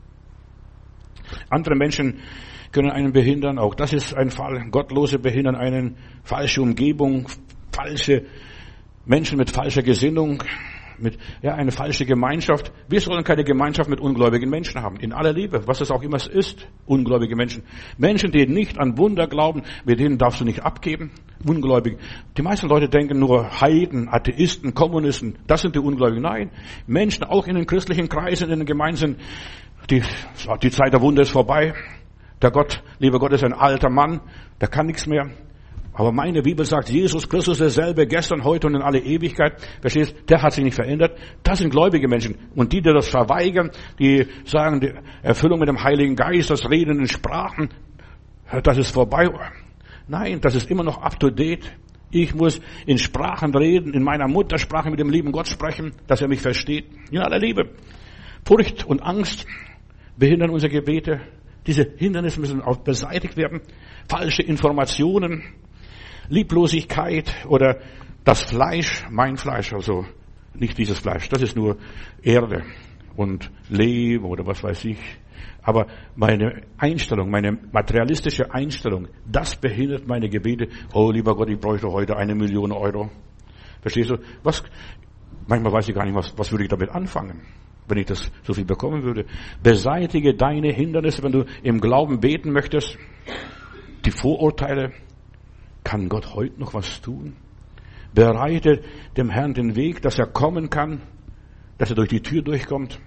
Andere Menschen können einen behindern, auch das ist ein Fall. Gottlose behindern einen, falsche Umgebung, falsche Menschen mit falscher Gesinnung, mit ja eine falsche Gemeinschaft. Wir sollen keine Gemeinschaft mit ungläubigen Menschen haben. In aller Liebe, was es auch immer ist, ungläubige Menschen. Menschen, die nicht an Wunder glauben, mit denen darfst du nicht abgeben. Ungläubige. Die meisten Leute denken nur Heiden, Atheisten, Kommunisten, das sind die Ungläubigen. Nein, Menschen, auch in den christlichen Kreisen, in den Gemeinden, sind, die, die Zeit der Wunder ist vorbei. Der Gott, lieber Gott, ist ein alter Mann, der kann nichts mehr. Aber meine Bibel sagt, Jesus Christus derselbe, gestern, heute und in alle Ewigkeit. Verstehst? Der hat sich nicht verändert. Das sind gläubige Menschen. Und die, die das verweigern, die sagen, die Erfüllung mit dem Heiligen Geist, das Reden in Sprachen, das ist vorbei. Nein, das ist immer noch up to date. Ich muss in Sprachen reden, in meiner Muttersprache mit dem lieben Gott sprechen, dass er mich versteht. In aller Liebe. Furcht und Angst behindern unsere Gebete. Diese Hindernisse müssen auch beseitigt werden. Falsche Informationen, Lieblosigkeit oder das Fleisch, mein Fleisch, also nicht dieses Fleisch, das ist nur Erde und Lehm oder was weiß ich. Aber meine Einstellung, meine materialistische Einstellung, das behindert meine Gebete. Oh, lieber Gott, ich bräuchte heute eine Million Euro. Verstehst du? Was? Manchmal weiß ich gar nicht, was, was würde ich damit anfangen, wenn ich das so viel bekommen würde. Beseitige deine Hindernisse, wenn du im Glauben beten möchtest. Die Vorurteile. Kann Gott heute noch was tun? Bereite dem Herrn den Weg, dass er kommen kann, dass er durch die Tür durchkommt.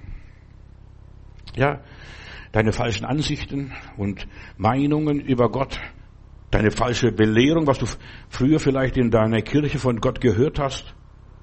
Ja, deine falschen Ansichten und Meinungen über Gott, deine falsche Belehrung, was du früher vielleicht in deiner Kirche von Gott gehört hast.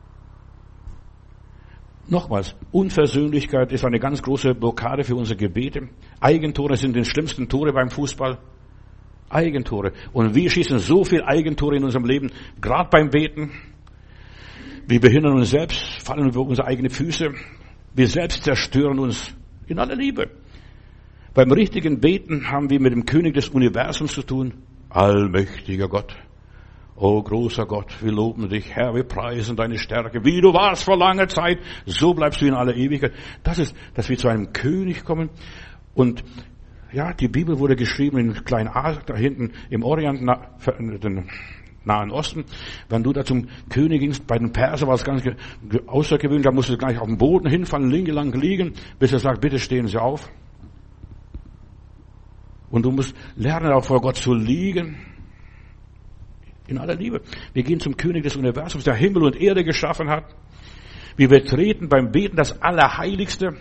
Nochmals, Unversöhnlichkeit ist eine ganz große Blockade für unsere Gebete. Eigentore sind die schlimmsten Tore beim Fußball. Eigentore. Und wir schießen so viel Eigentore in unserem Leben, gerade beim Beten. Wir behindern uns selbst, fallen über unsere eigenen Füße. Wir selbst zerstören uns in aller Liebe. Beim richtigen Beten haben wir mit dem König des Universums zu tun. Allmächtiger Gott. Oh großer Gott, wir loben dich, Herr, wir preisen deine Stärke. Wie du warst vor langer Zeit, so bleibst du in aller Ewigkeit. Das ist, dass wir zu einem König kommen. Und ja, die Bibel wurde geschrieben in Kleinasien, da hinten im Orient, na, den Nahen Osten. Wenn du da zum König gingst, bei den Persern war es ganz außergewöhnlich, da musst du gleich auf den Boden hinfallen, lang liegen, bis er sagt, bitte stehen Sie auf. Und du musst lernen, auch vor Gott zu liegen. In aller Liebe. Wir gehen zum König des Universums, der Himmel und Erde geschaffen hat. Wir betreten beim Beten das Allerheiligste.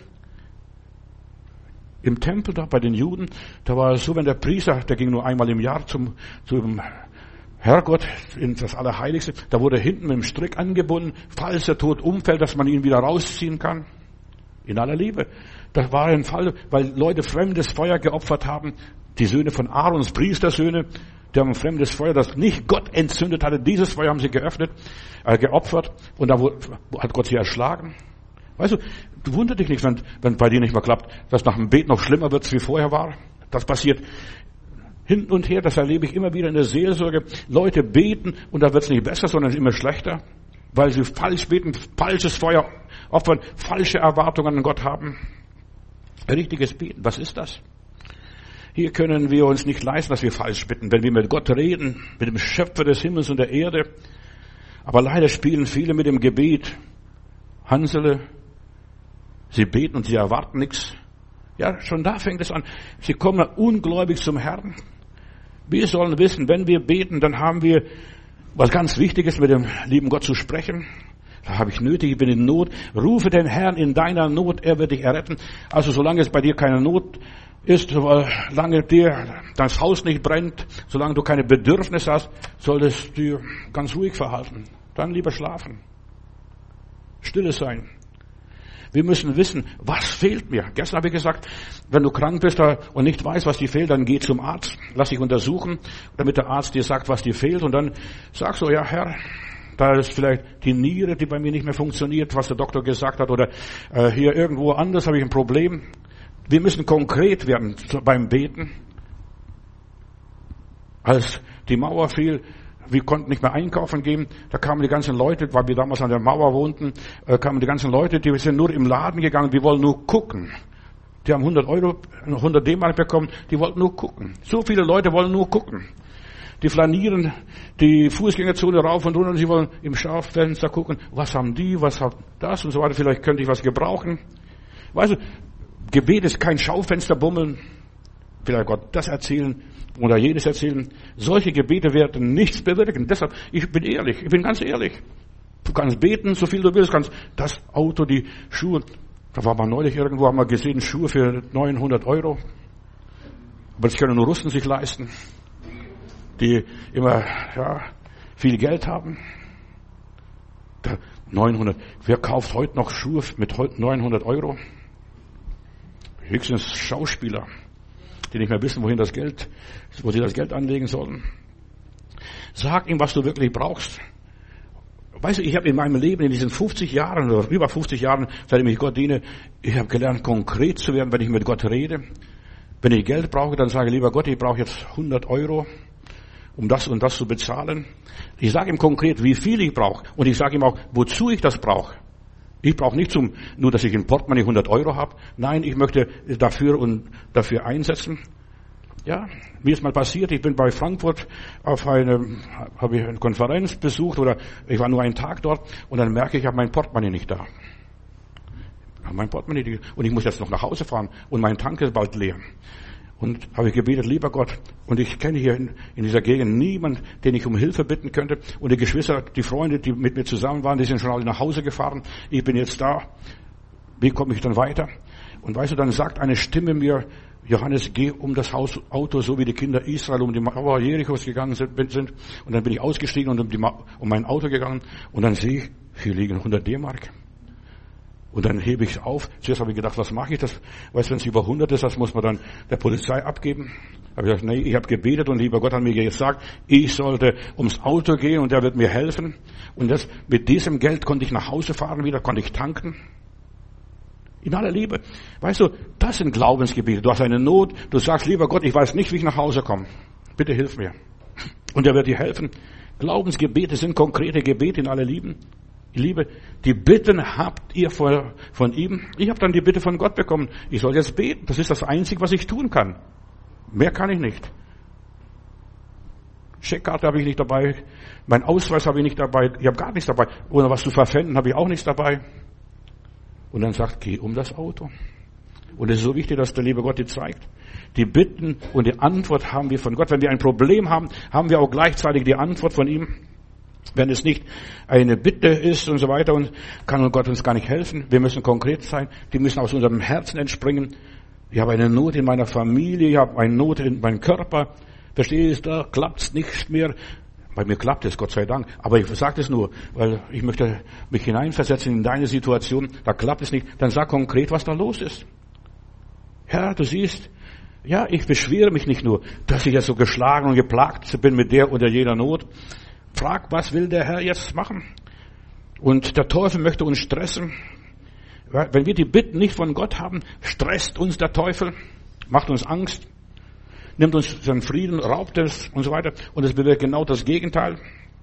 Im Tempel da bei den Juden, da war es so, wenn der Priester, der ging nur einmal im Jahr zum, zum Herrgott in das Allerheiligste, da wurde hinten mit dem Strick angebunden, falls der Tod umfällt, dass man ihn wieder rausziehen kann. In aller Liebe. Das war ein Fall, weil Leute fremdes Feuer geopfert haben, die Söhne von Aarons Priestersöhne, die haben fremdes Feuer, das nicht Gott entzündet hatte, dieses Feuer haben sie geöffnet, äh, geopfert und da hat Gott sie erschlagen. Weißt du, Du wundert dich nicht, wenn, wenn bei dir nicht mehr klappt, dass nach dem Beten noch schlimmer wird, wie vorher war. Das passiert hin und her, das erlebe ich immer wieder in der Seelsorge. Leute beten und da wird es nicht besser, sondern immer schlechter, weil sie falsch beten, falsches Feuer opfern, falsche Erwartungen an Gott haben. Richtiges Beten, was ist das? Hier können wir uns nicht leisten, dass wir falsch bitten, wenn wir mit Gott reden, mit dem Schöpfer des Himmels und der Erde. Aber leider spielen viele mit dem Gebet Hansele. Sie beten und sie erwarten nichts. Ja, schon da fängt es an. Sie kommen ungläubig zum Herrn. Wir sollen wissen, wenn wir beten, dann haben wir was ganz Wichtiges, mit dem lieben Gott zu sprechen. Da habe ich nötig, ich bin in Not. Rufe den Herrn in deiner Not, er wird dich erretten. Also solange es bei dir keine Not ist, solange dir das Haus nicht brennt, solange du keine Bedürfnisse hast, solltest du ganz ruhig verhalten. Dann lieber schlafen. Stille sein. Wir müssen wissen, was fehlt mir. Gestern habe ich gesagt, wenn du krank bist und nicht weißt, was dir fehlt, dann geh zum Arzt, lass dich untersuchen, damit der Arzt dir sagt, was dir fehlt. Und dann sagst du, ja Herr, da ist vielleicht die Niere, die bei mir nicht mehr funktioniert, was der Doktor gesagt hat, oder äh, hier irgendwo anders habe ich ein Problem. Wir müssen konkret werden beim Beten. Als die Mauer fiel, wir konnten nicht mehr einkaufen gehen. Da kamen die ganzen Leute, weil wir damals an der Mauer wohnten, äh, kamen die ganzen Leute, die sind nur im Laden gegangen, die wollen nur gucken. Die haben hundert Euro, hundert D-Mark bekommen, die wollten nur gucken. So viele Leute wollen nur gucken. Die flanieren die Fußgängerzone rauf und runter und sie wollen im Schaufenster gucken, was haben die, was hat das und so weiter, vielleicht könnte ich was gebrauchen. Weißt du, Gebet ist kein Schaufensterbummeln, vielleicht Gott das erzählen oder jedes erzählen. Solche Gebete werden nichts bewirken. Deshalb, ich bin ehrlich, ich bin ganz ehrlich. Du kannst beten, so viel du willst, kannst das Auto, die Schuhe. Da war mal neulich irgendwo, haben wir gesehen, Schuhe für neunhundert Euro. Aber das können nur Russen sich leisten, die immer ja, viel Geld haben. Da, neunhundert. Wer kauft heute noch Schuhe mit neunhundert Euro? Höchstens Schauspieler, die nicht mehr wissen, wohin das Geld, wo sie das Geld anlegen sollen. Sag ihm, was du wirklich brauchst. Weißt du, ich habe in meinem Leben, in diesen fünfzig Jahren oder über fünfzig Jahren, seitdem ich Gott diene, ich habe gelernt, konkret zu werden, wenn ich mit Gott rede. Wenn ich Geld brauche, dann sage ich, lieber Gott, ich brauche jetzt hundert Euro, um das und das zu bezahlen. Ich sage ihm konkret, wie viel ich brauche. Und ich sage ihm auch, wozu ich das brauche. Ich brauche nicht zum, nur, dass ich im Portemonnaie hundert Euro habe. Nein, ich möchte dafür und dafür einsetzen. Ja, mir ist mal passiert, ich bin bei Frankfurt auf eine, habe ich eine Konferenz besucht oder ich war nur einen Tag dort und dann merke ich, ich habe mein Portemonnaie nicht da. Mein Portemonnaie, und ich muss jetzt noch nach Hause fahren und mein Tank ist bald leer. Und habe ich gebetet, lieber Gott, und ich kenne hier in, in dieser Gegend niemanden, den ich um Hilfe bitten könnte. Und die Geschwister, die Freunde, die mit mir zusammen waren, die sind schon alle nach Hause gefahren. Ich bin jetzt da. Wie komme ich dann weiter? Und weißt du, dann sagt eine Stimme mir, Johannes, geh um das Haus, Auto, so wie die Kinder Israel um die Mauer Jerichos gegangen sind. Und dann bin ich ausgestiegen und um, die, um mein Auto gegangen. Und dann sehe ich, hier liegen hundert D-Mark. Und dann hebe ich es auf. Zuerst habe ich gedacht, was mache ich das? Weißt du, wenn es über hundert ist, das muss man dann der Polizei abgeben. Da habe ich gesagt, nee, ich habe gebetet und lieber Gott hat mir gesagt, ich sollte ums Auto gehen und er wird mir helfen. Und das, mit diesem Geld konnte ich nach Hause fahren wieder, konnte ich tanken. In aller Liebe. Weißt du, das sind Glaubensgebete. Du hast eine Not, du sagst, lieber Gott, ich weiß nicht, wie ich nach Hause komme. Bitte hilf mir. Und er wird dir helfen. Glaubensgebete sind konkrete Gebete in aller Liebe. Liebe, die Bitten habt ihr von ihm. Ich habe dann die Bitte von Gott bekommen. Ich soll jetzt beten. Das ist das Einzige, was ich tun kann. Mehr kann ich nicht. Scheckkarte habe ich nicht dabei. Mein Ausweis habe ich nicht dabei. Ich habe gar nichts dabei. Oder was zu verpfänden habe ich auch nichts dabei. Und dann sagt, geh um das Auto. Und es ist so wichtig, dass der liebe Gott dir zeigt. Die Bitten und die Antwort haben wir von Gott. Wenn wir ein Problem haben, haben wir auch gleichzeitig die Antwort von ihm. Wenn es nicht eine Bitte ist und so weiter, und kann Gott uns gar nicht helfen. Wir müssen konkret sein. Die müssen aus unserem Herzen entspringen. Ich habe eine Not in meiner Familie, ich habe eine Not in meinem Körper. Verstehst du, da klappt es nicht mehr. Bei mir klappt es, Gott sei Dank. Aber ich sage das nur, weil ich möchte mich hineinversetzen in deine Situation. Da klappt es nicht. Dann sag konkret, was da los ist. Herr, du siehst, ja, ich beschwere mich nicht nur, dass ich jetzt so geschlagen und geplagt bin mit der oder jener Not. Frag, was will der Herr jetzt machen? Und der Teufel möchte uns stressen. Wenn wir die Bitten nicht von Gott haben, stresst uns der Teufel, macht uns Angst, nimmt uns den Frieden, raubt es und so weiter. Und es bewirkt genau das Gegenteil.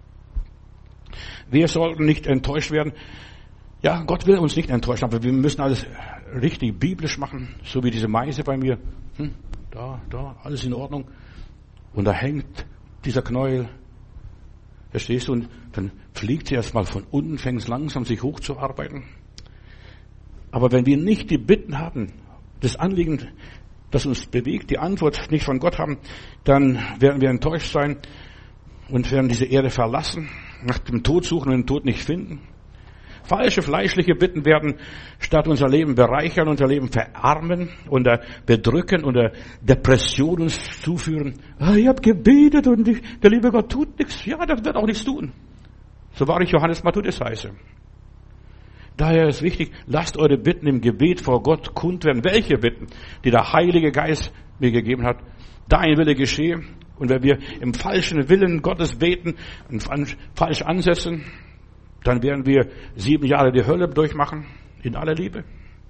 Wir sollten nicht enttäuscht werden. Ja, Gott will uns nicht enttäuschen, aber wir müssen alles richtig biblisch machen, so wie diese Meise bei mir. Hm, da, da, alles in Ordnung. Und da hängt dieser Knäuel. Verstehst du? Und dann fliegt sie erstmal von unten, fängt es langsam sich hochzuarbeiten. Aber wenn wir nicht die Bitten haben, das Anliegen, das uns bewegt, die Antwort nicht von Gott haben, dann werden wir enttäuscht sein und werden diese Erde verlassen, nach dem Tod suchen und den Tod nicht finden. Falsche, fleischliche Bitten werden statt unser Leben bereichern, unser Leben verarmen und bedrücken und Depression uns zuführen. Ah, ich habe gebetet und ich, der liebe Gott tut nichts. Ja, das wird auch nichts tun. So wahr ich Johannes Matthäus heiße. Daher ist wichtig, lasst eure Bitten im Gebet vor Gott kund werden. Welche Bitten, die der Heilige Geist mir gegeben hat. Dein Wille geschehe. Und wenn wir im falschen Willen Gottes beten und falsch ansetzen, dann werden wir sieben Jahre die Hölle durchmachen, in aller Liebe.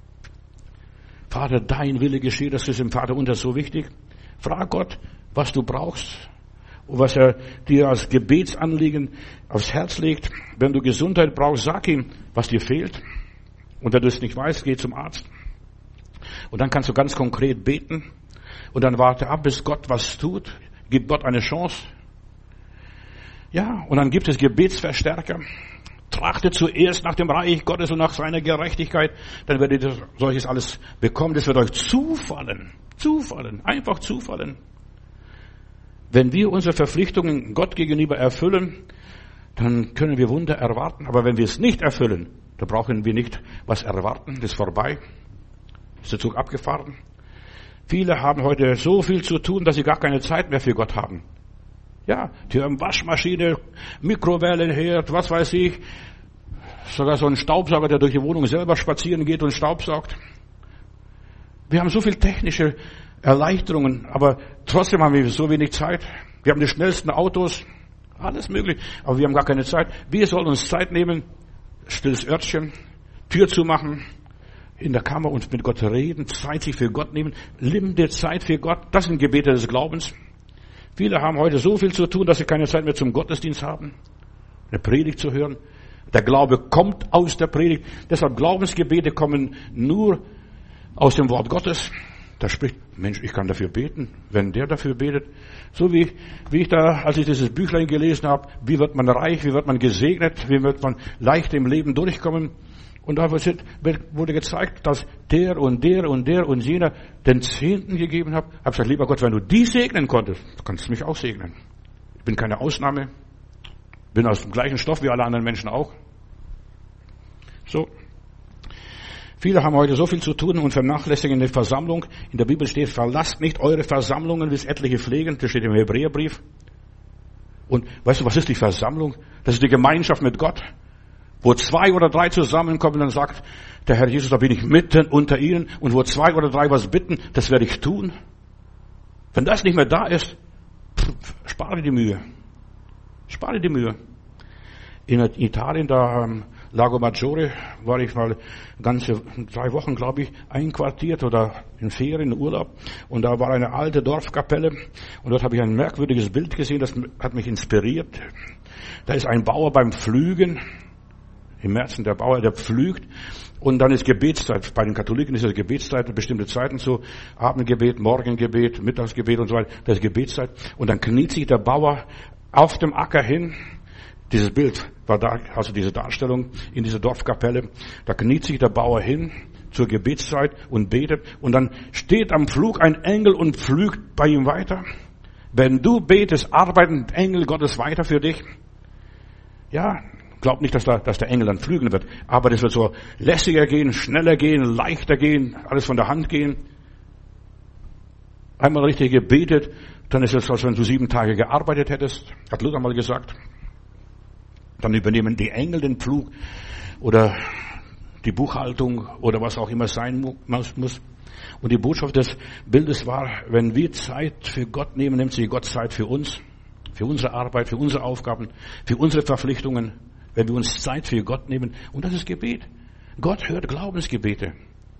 Vater, dein Wille geschehe, das ist im Vater unser so wichtig. Frag Gott, was du brauchst und was er dir als Gebetsanliegen aufs Herz legt. Wenn du Gesundheit brauchst, sag ihm, was dir fehlt. Und wenn du es nicht weißt, geh zum Arzt. Und dann kannst du ganz konkret beten. Und dann warte ab, bis Gott was tut. Gib Gott eine Chance. Ja, und dann gibt es Gebetsverstärker. Trachte zuerst nach dem Reich Gottes und nach seiner Gerechtigkeit, dann werdet ihr solches alles bekommen. Das wird euch zufallen. Zufallen. Einfach zufallen. Wenn wir unsere Verpflichtungen Gott gegenüber erfüllen, dann können wir Wunder erwarten. Aber wenn wir es nicht erfüllen, dann brauchen wir nicht was erwarten. Das ist vorbei. Ist der Zug abgefahren. Viele haben heute so viel zu tun, dass sie gar keine Zeit mehr für Gott haben. Ja, die haben Waschmaschine, Mikrowellenherd, was weiß ich. Sogar so ein Staubsauger, der durch die Wohnung selber spazieren geht und staubsaugt. Wir haben so viel technische Erleichterungen, aber trotzdem haben wir so wenig Zeit. Wir haben die schnellsten Autos, alles möglich, aber wir haben gar keine Zeit. Wir sollen uns Zeit nehmen, stilles Örtchen, Tür zumachen, in der Kammer und mit Gott reden, Zeit sich für Gott nehmen, nimm dir Zeit für Gott. Das sind Gebete des Glaubens. Viele haben heute so viel zu tun, dass sie keine Zeit mehr zum Gottesdienst haben, eine Predigt zu hören. Der Glaube kommt aus der Predigt. Deshalb Glaubensgebete kommen nur aus dem Wort Gottes. Da spricht, Mensch, ich kann dafür beten, wenn der dafür betet. So wie, wie ich da, als ich dieses Büchlein gelesen habe, wie wird man reich, wie wird man gesegnet, wie wird man leicht im Leben durchkommen. Und da wurde gezeigt, dass der und der und der und jener den Zehnten gegeben hat. Ich habe gesagt, lieber Gott, wenn du die segnen konntest, kannst du mich auch segnen. Ich bin keine Ausnahme. Bin aus dem gleichen Stoff wie alle anderen Menschen auch. So. Viele haben heute so viel zu tun und vernachlässigen die Versammlung. In der Bibel steht, verlasst nicht eure Versammlungen, wie es etliche pflegen. Das steht im Hebräerbrief. Und weißt du, was ist die Versammlung? Das ist die Gemeinschaft mit Gott. Wo zwei oder drei zusammenkommen, dann sagt der Herr Jesus, da bin ich mitten unter ihnen. Und wo zwei oder drei was bitten, das werde ich tun. Wenn das nicht mehr da ist, pff, spare die Mühe. Spare die Mühe. In Italien, da ähm, Lago Maggiore, war ich mal ganze drei Wochen, glaube ich, einquartiert oder in Ferien, in Urlaub. Und da war eine alte Dorfkapelle. Und dort habe ich ein merkwürdiges Bild gesehen, das hat mich inspiriert. Da ist ein Bauer beim Pflügen. Im Herzen der Bauer, der pflügt. Und dann ist Gebetszeit. Bei den Katholiken ist es Gebetszeit, bestimmte Zeiten so. Abendgebet, Morgengebet, Mittagsgebet und so weiter. Das ist Gebetszeit. Und dann kniet sich der Bauer auf dem Acker hin. Dieses Bild war da, also diese Darstellung in dieser Dorfkapelle. Da kniet sich der Bauer hin zur Gebetszeit und betet. Und dann steht am Pflug ein Engel und pflügt bei ihm weiter. Wenn du betest, arbeiten Engel Gottes weiter für dich. Ja, glaub nicht, dass, da, dass der Engel dann pflügen wird. Aber das wird so lässiger gehen, schneller gehen, leichter gehen, alles von der Hand gehen. Einmal richtig gebetet, dann ist es, als wenn du sieben Tage gearbeitet hättest. Hat Luther mal gesagt. Dann übernehmen die Engel den Pflug oder die Buchhaltung oder was auch immer sein muss. Und die Botschaft des Bildes war, wenn wir Zeit für Gott nehmen, nimmt sich Gott Zeit für uns, für unsere Arbeit, für unsere Aufgaben, für unsere Verpflichtungen. Wenn wir uns Zeit für Gott nehmen, und das ist Gebet. Gott hört Glaubensgebete.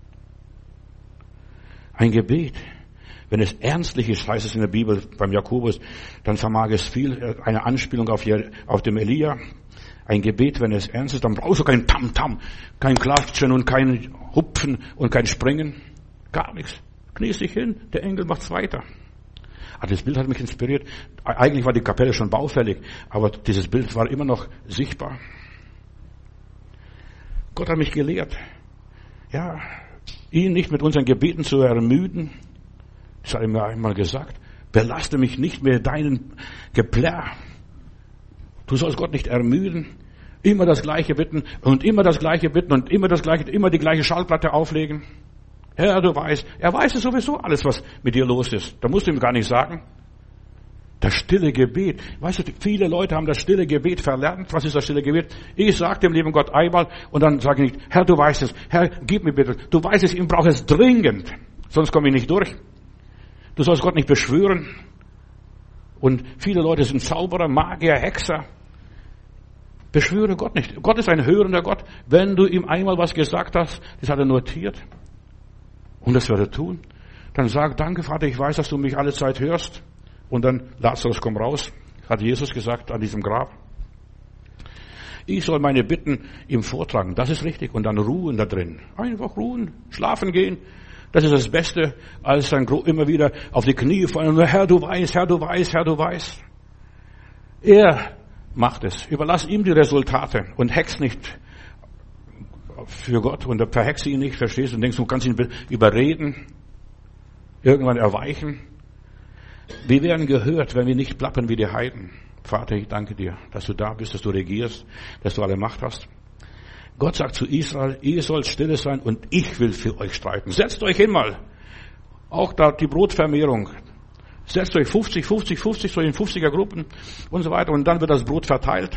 Ein Gebet, wenn es ernstlich ist, heißt es in der Bibel beim Jakobus, dann vermag es viel, eine Anspielung auf, auf dem Elia. Ein Gebet, wenn es ernst ist, dann brauchst du kein Tam-Tam, kein Klatschen und kein Hupfen und kein Springen. Gar nichts. Kniest dich hin, der Engel macht's weiter. Ah, das Bild hat mich inspiriert. Eigentlich war die Kapelle schon baufällig, aber dieses Bild war immer noch sichtbar. Gott hat mich gelehrt, ja, ihn nicht mit unseren Gebeten zu ermüden. Das hat er mir einmal gesagt. Belaste mich nicht mit deinen Geplärr. Du sollst Gott nicht ermüden. Immer das Gleiche bitten und immer das Gleiche bitten und immer das Gleiche, immer die gleiche Schallplatte auflegen. Herr, du weißt, er weiß es sowieso alles, was mit dir los ist. Da musst du ihm gar nicht sagen. Das stille Gebet. Weißt du, viele Leute haben das stille Gebet verlernt. Was ist das stille Gebet? Ich sage dem lieben Gott einmal und dann sage ich nicht, Herr, du weißt es. Herr, gib mir bitte. Du weißt es, ich brauche es dringend. Sonst komme ich nicht durch. Du sollst Gott nicht beschwören. Und viele Leute sind Zauberer, Magier, Hexer. Beschwöre Gott nicht. Gott ist ein hörender Gott. Wenn du ihm einmal was gesagt hast, das hat er notiert. Und das wird er tun. Dann sag, danke Vater, ich weiß, dass du mich alle Zeit hörst. Und dann, Lazarus, komm raus, hat Jesus gesagt an diesem Grab. Ich soll meine Bitten ihm vortragen, das ist richtig. Und dann ruhen da drin. Einfach ruhen, schlafen gehen. Das ist das Beste, als dann immer wieder auf die Knie fallen. Herr, du weißt, Herr, du weißt, Herr, du weißt. Er macht es. Überlass ihm die Resultate und hex nicht für Gott und verhexe ihn nicht, verstehst du? Und denkst, du kannst ihn überreden, irgendwann erweichen. Wir werden gehört, wenn wir nicht plappern wie die Heiden. Vater, ich danke dir, dass du da bist, dass du regierst, dass du alle Macht hast. Gott sagt zu Israel, ihr sollt stille sein und ich will für euch streiten. Setzt euch hin mal. Auch da die Brotvermehrung. Setzt euch fünfzig, fünfzig, fünfzig, so in fünfziger Gruppen und so weiter. Und dann wird das Brot verteilt.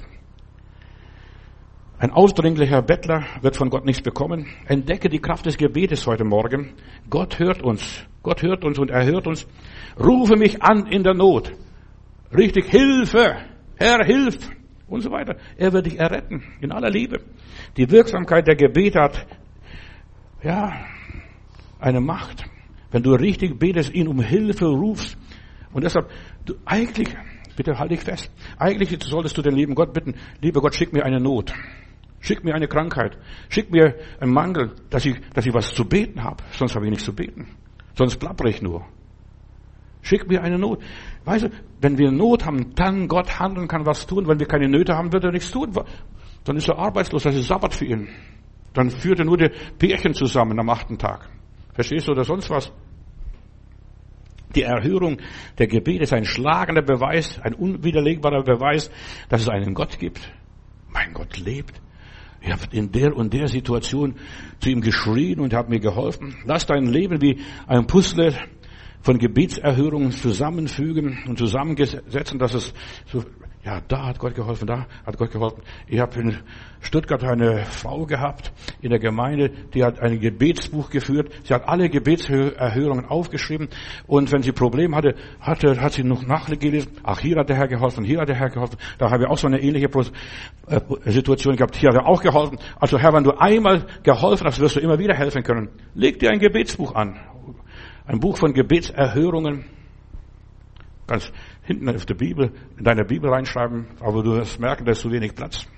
Ein aufdringlicher Bettler wird von Gott nichts bekommen. Entdecke die Kraft des Gebetes heute Morgen. Gott hört uns. Gott hört uns und er hört uns. Rufe mich an in der Not. Richtig, Hilfe. Herr, hilf. Und so weiter. Er wird dich erretten. In aller Liebe. Die Wirksamkeit der Gebete hat, ja, eine Macht. Wenn du richtig betest, ihn um Hilfe rufst. Und deshalb, du, eigentlich, bitte halt dich fest. Eigentlich solltest du den lieben Gott bitten, lieber Gott, schick mir eine Not. Schick mir eine Krankheit. Schick mir einen Mangel, dass ich, dass ich was zu beten habe. Sonst habe ich nichts zu beten. Sonst plappere ich nur. Schick mir eine Not. Weißt du, wenn wir Not haben, dann Gott handeln kann, was tun. Wenn wir keine Nöte haben, wird er nichts tun. Dann ist er arbeitslos, das ist Sabbat für ihn. Dann führt er nur die Pärchen zusammen am achten Tag. Verstehst du, oder sonst was? Die Erhörung der Gebete ist ein schlagender Beweis, ein unwiderlegbarer Beweis, dass es einen Gott gibt. Mein Gott lebt. Ich habe in der und der Situation zu ihm geschrien und er hat mir geholfen. Lass dein Leben wie ein Puzzle von Gebetserhörungen zusammenfügen und zusammensetzen, dass es so, ja, da hat Gott geholfen, da hat Gott geholfen. Ich habe in Stuttgart eine Frau gehabt in der Gemeinde, die hat ein Gebetsbuch geführt. Sie hat alle Gebetserhörungen aufgeschrieben und wenn sie Probleme hatte, hatte hat sie noch nachgelesen. Ach, hier hat der Herr geholfen, hier hat der Herr geholfen. Da habe ich auch so eine ähnliche Situation gehabt. Hier hat er auch geholfen. Also Herr, wenn du einmal geholfen hast, wirst du immer wieder helfen können. Leg dir ein Gebetsbuch an. Ein Buch von Gebetserhörungen. Ganz hinten auf der Bibel, in deiner Bibel reinschreiben, aber du wirst merken, da ist zu wenig Platz.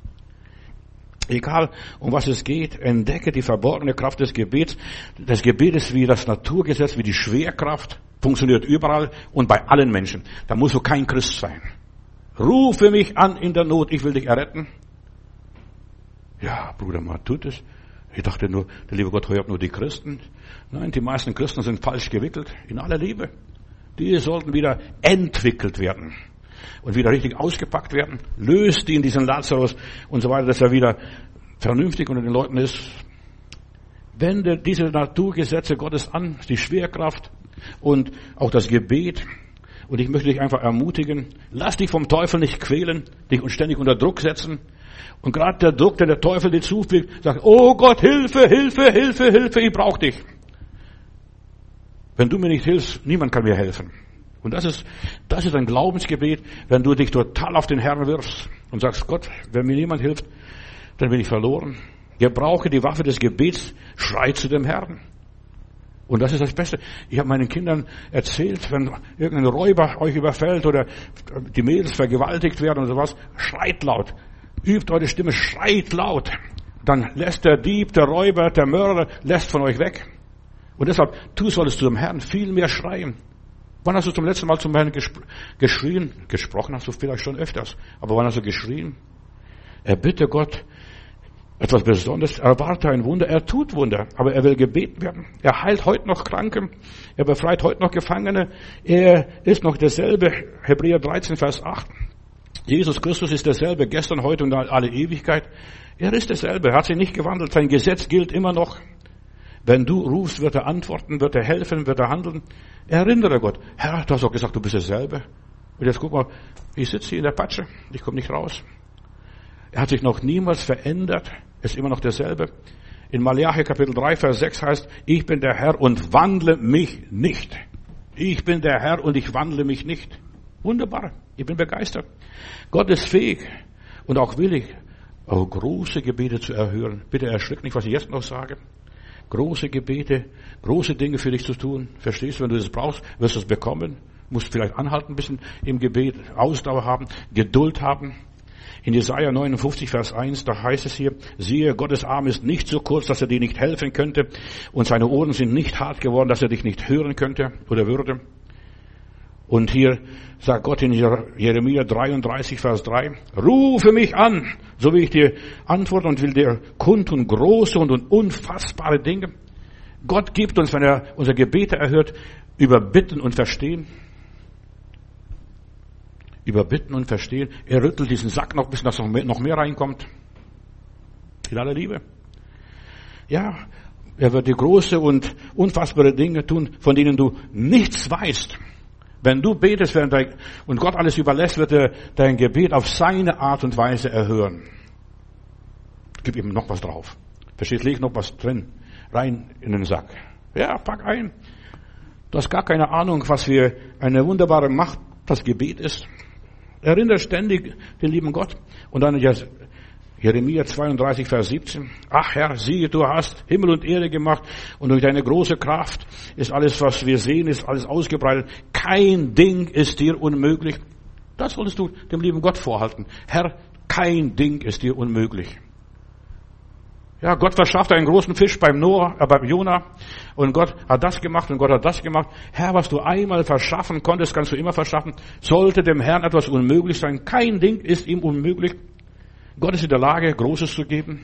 Egal, um was es geht, entdecke die verborgene Kraft des Gebets. Das Gebet ist wie das Naturgesetz, wie die Schwerkraft, funktioniert überall und bei allen Menschen. Da musst du kein Christ sein. Rufe mich an in der Not, ich will dich erretten. Ja, Bruder, man tut es. Ich dachte nur, der liebe Gott hört nur die Christen. Nein, die meisten Christen sind falsch gewickelt, in aller Liebe. Die sollten wieder entwickelt werden und wieder richtig ausgepackt werden. Löst ihn, diesen Lazarus und so weiter, dass er wieder vernünftig unter den Leuten ist. Wende diese Naturgesetze Gottes an, die Schwerkraft und auch das Gebet. Und ich möchte dich einfach ermutigen, lass dich vom Teufel nicht quälen, dich ständig unter Druck setzen. Und gerade der Druck, den der Teufel dir zufügt, sagt, oh Gott, Hilfe, Hilfe, Hilfe, Hilfe, ich brauche dich. Wenn du mir nicht hilfst, niemand kann mir helfen. Und das ist, das ist ein Glaubensgebet, wenn du dich total auf den Herrn wirfst und sagst, Gott, wenn mir niemand hilft, dann bin ich verloren. Gebrauche die Waffe des Gebets, schrei zu dem Herrn. Und das ist das Beste. Ich habe meinen Kindern erzählt, wenn irgendein Räuber euch überfällt oder die Mädels vergewaltigt werden oder sowas, schreit laut. Übt eure Stimme, schreit laut. Dann lässt der Dieb, der Räuber, der Mörder, lässt von euch weg. Und deshalb, du solltest zum Herrn viel mehr schreien. Wann hast du zum letzten Mal zum Herrn gespr- geschrien? Gesprochen hast du vielleicht schon öfters. Aber wann hast du geschrien? Erbitte Gott etwas Besonderes. Erwarte ein Wunder. Er tut Wunder. Aber er will gebeten werden. Er heilt heute noch Kranke. Er befreit heute noch Gefangene. Er ist noch derselbe. Hebräer dreizehn, Vers acht. Jesus Christus ist derselbe. Gestern, heute und alle Ewigkeit. Er ist derselbe. Er hat sich nicht gewandelt. Sein Gesetz gilt immer noch. Wenn du rufst, wird er antworten, wird er helfen, wird er handeln. Erinnere Gott. Herr, du hast doch gesagt, du bist derselbe. Und jetzt guck mal, ich sitze hier in der Patsche. Ich komme nicht raus. Er hat sich noch niemals verändert. Ist immer noch derselbe. In Malachi Kapitel drei, Vers sechs heißt, ich bin der Herr und wandle mich nicht. Ich bin der Herr und ich wandle mich nicht. Wunderbar. Ich bin begeistert. Gott ist fähig und auch willig, auch große Gebete zu erhören. Bitte erschrick nicht, was ich jetzt noch sage. Große Gebete, große Dinge für dich zu tun. Verstehst du, wenn du das brauchst, wirst du es bekommen. Musst vielleicht anhalten, ein bisschen im Gebet, Ausdauer haben, Geduld haben. In Jesaja neunundfünfzig, Vers eins, da heißt es hier, siehe, Gottes Arm ist nicht so kurz, dass er dir nicht helfen könnte, und seine Ohren sind nicht hart geworden, dass er dich nicht hören könnte oder würde. Und hier sagt Gott in Jeremia dreiunddreißig, Vers drei, rufe mich an, so will ich dir antworten und will dir kundtun große und unfassbare Dinge. Gott gibt uns, wenn er unsere Gebete erhört, überbitten und verstehen. Überbitten und verstehen. Er rüttelt diesen Sack noch, bis noch mehr, noch mehr reinkommt. In aller Liebe. Ja, er wird dir große und unfassbare Dinge tun, von denen du nichts weißt. Wenn du betest während dein, und Gott alles überlässt, wird er dein Gebet auf seine Art und Weise erhören. Gib ihm noch was drauf. Verstehst, leg noch was drin. Rein in den Sack. Ja, pack ein. Du hast gar keine Ahnung, was für eine wunderbare Macht das Gebet ist. Erinnere ständig den lieben Gott. Und dann Jeremia zweiunddreißig, Vers siebzehn. Ach Herr, siehe, du hast Himmel und Erde gemacht und durch deine große Kraft ist alles, was wir sehen, ist alles ausgebreitet. Kein Ding ist dir unmöglich. Das solltest du dem lieben Gott vorhalten. Herr, kein Ding ist dir unmöglich. Ja, Gott verschaffte einen großen Fisch beim Noah, äh, beim Jona. Und Gott hat das gemacht und Gott hat das gemacht. Herr, was du einmal verschaffen konntest, kannst du immer verschaffen. Sollte dem Herrn etwas unmöglich sein? Kein Ding ist ihm unmöglich. Gott ist in der Lage, Großes zu geben.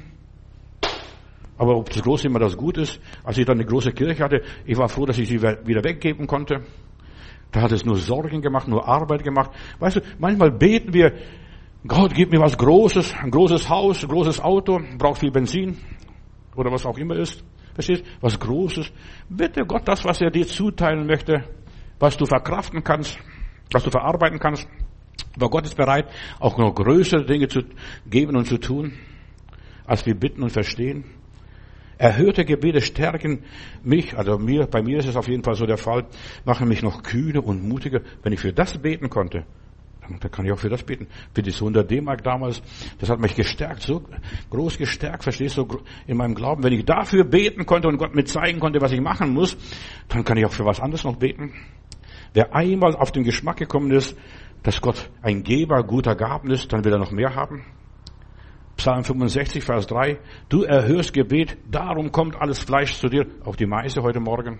Aber ob das Große immer das Gut ist, als ich dann eine große Kirche hatte, ich war froh, dass ich sie wieder weggeben konnte. Da hat es nur Sorgen gemacht, nur Arbeit gemacht. Weißt du, manchmal beten wir, Gott, gib mir was Großes, ein großes Haus, ein großes Auto, braucht viel Benzin oder was auch immer ist. Verstehst? Was Großes. Bitte Gott das, was er dir zuteilen möchte, was du verkraften kannst, was du verarbeiten kannst. Aber Gott ist bereit, auch noch größere Dinge zu geben und zu tun, als wir bitten und verstehen. Erhörte Gebete stärken mich, also mir, bei mir ist es auf jeden Fall so der Fall, machen mich noch kühner und mutiger. Wenn ich für das beten konnte, dann kann ich auch für das beten. Für die hundert D-Mark damals, das hat mich gestärkt, so groß gestärkt, verstehst du, in meinem Glauben. Wenn ich dafür beten konnte und Gott mir zeigen konnte, was ich machen muss, dann kann ich auch für was anderes noch beten. Wer einmal auf den Geschmack gekommen ist, dass Gott ein Geber guter Gaben ist, dann will er noch mehr haben. Psalm fünfundsechzig, Vers drei. Du erhörst Gebet, darum kommt alles Fleisch zu dir. Auch die Meise heute Morgen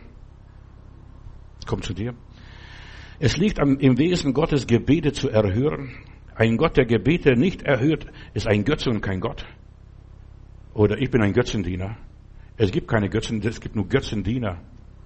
kommt zu dir. Es liegt am, im Wesen Gottes, Gebete zu erhören. Ein Gott, der Gebete nicht erhört, ist ein Götze und kein Gott. Oder ich bin ein Götzendiener. Es gibt keine Götzen, es gibt nur Götzendiener.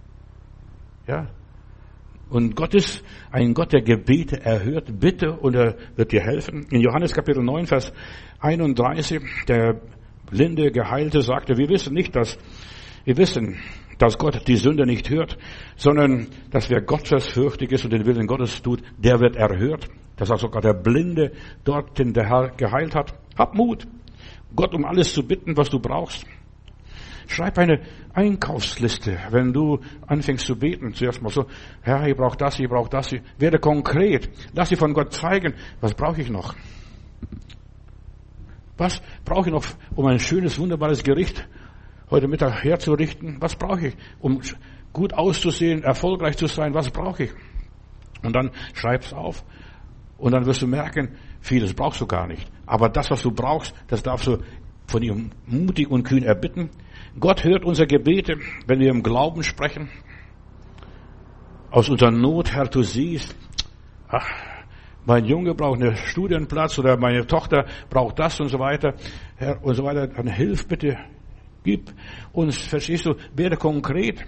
Ja. Und Gott ist ein Gott, der Gebete erhört. Bitte und er wird dir helfen. In Johannes Kapitel neun, Vers einunddreißig, der blinde Geheilte sagte, wir wissen nicht, dass, wir wissen, dass Gott die Sünde nicht hört, sondern dass wer gottesfürchtig ist und den Willen Gottes tut, der wird erhört. Das sagt sogar der Blinde dort, den der Herr geheilt hat. Hab Mut, Gott um alles zu bitten, was du brauchst. Schreib eine Einkaufsliste, wenn du anfängst zu beten. Zuerst mal so, Herr, ich brauche das, ich brauche das. Werde konkret. Lass dir von Gott zeigen, was brauche ich noch. Was brauche ich noch, um ein schönes, wunderbares Gericht heute Mittag herzurichten? Was brauche ich, um gut auszusehen, erfolgreich zu sein? Was brauche ich? Und dann schreib's auf. Und dann wirst du merken, vieles brauchst du gar nicht. Aber das, was du brauchst, das darfst du von ihm mutig und kühn erbitten. Gott hört unsere Gebete, wenn wir im Glauben sprechen. Aus unserer Not, Herr, du siehst, ach, mein Junge braucht einen Studienplatz oder meine Tochter braucht das und so weiter, Herr, und so weiter. Dann hilf bitte, gib uns, verstehst du, werde konkret.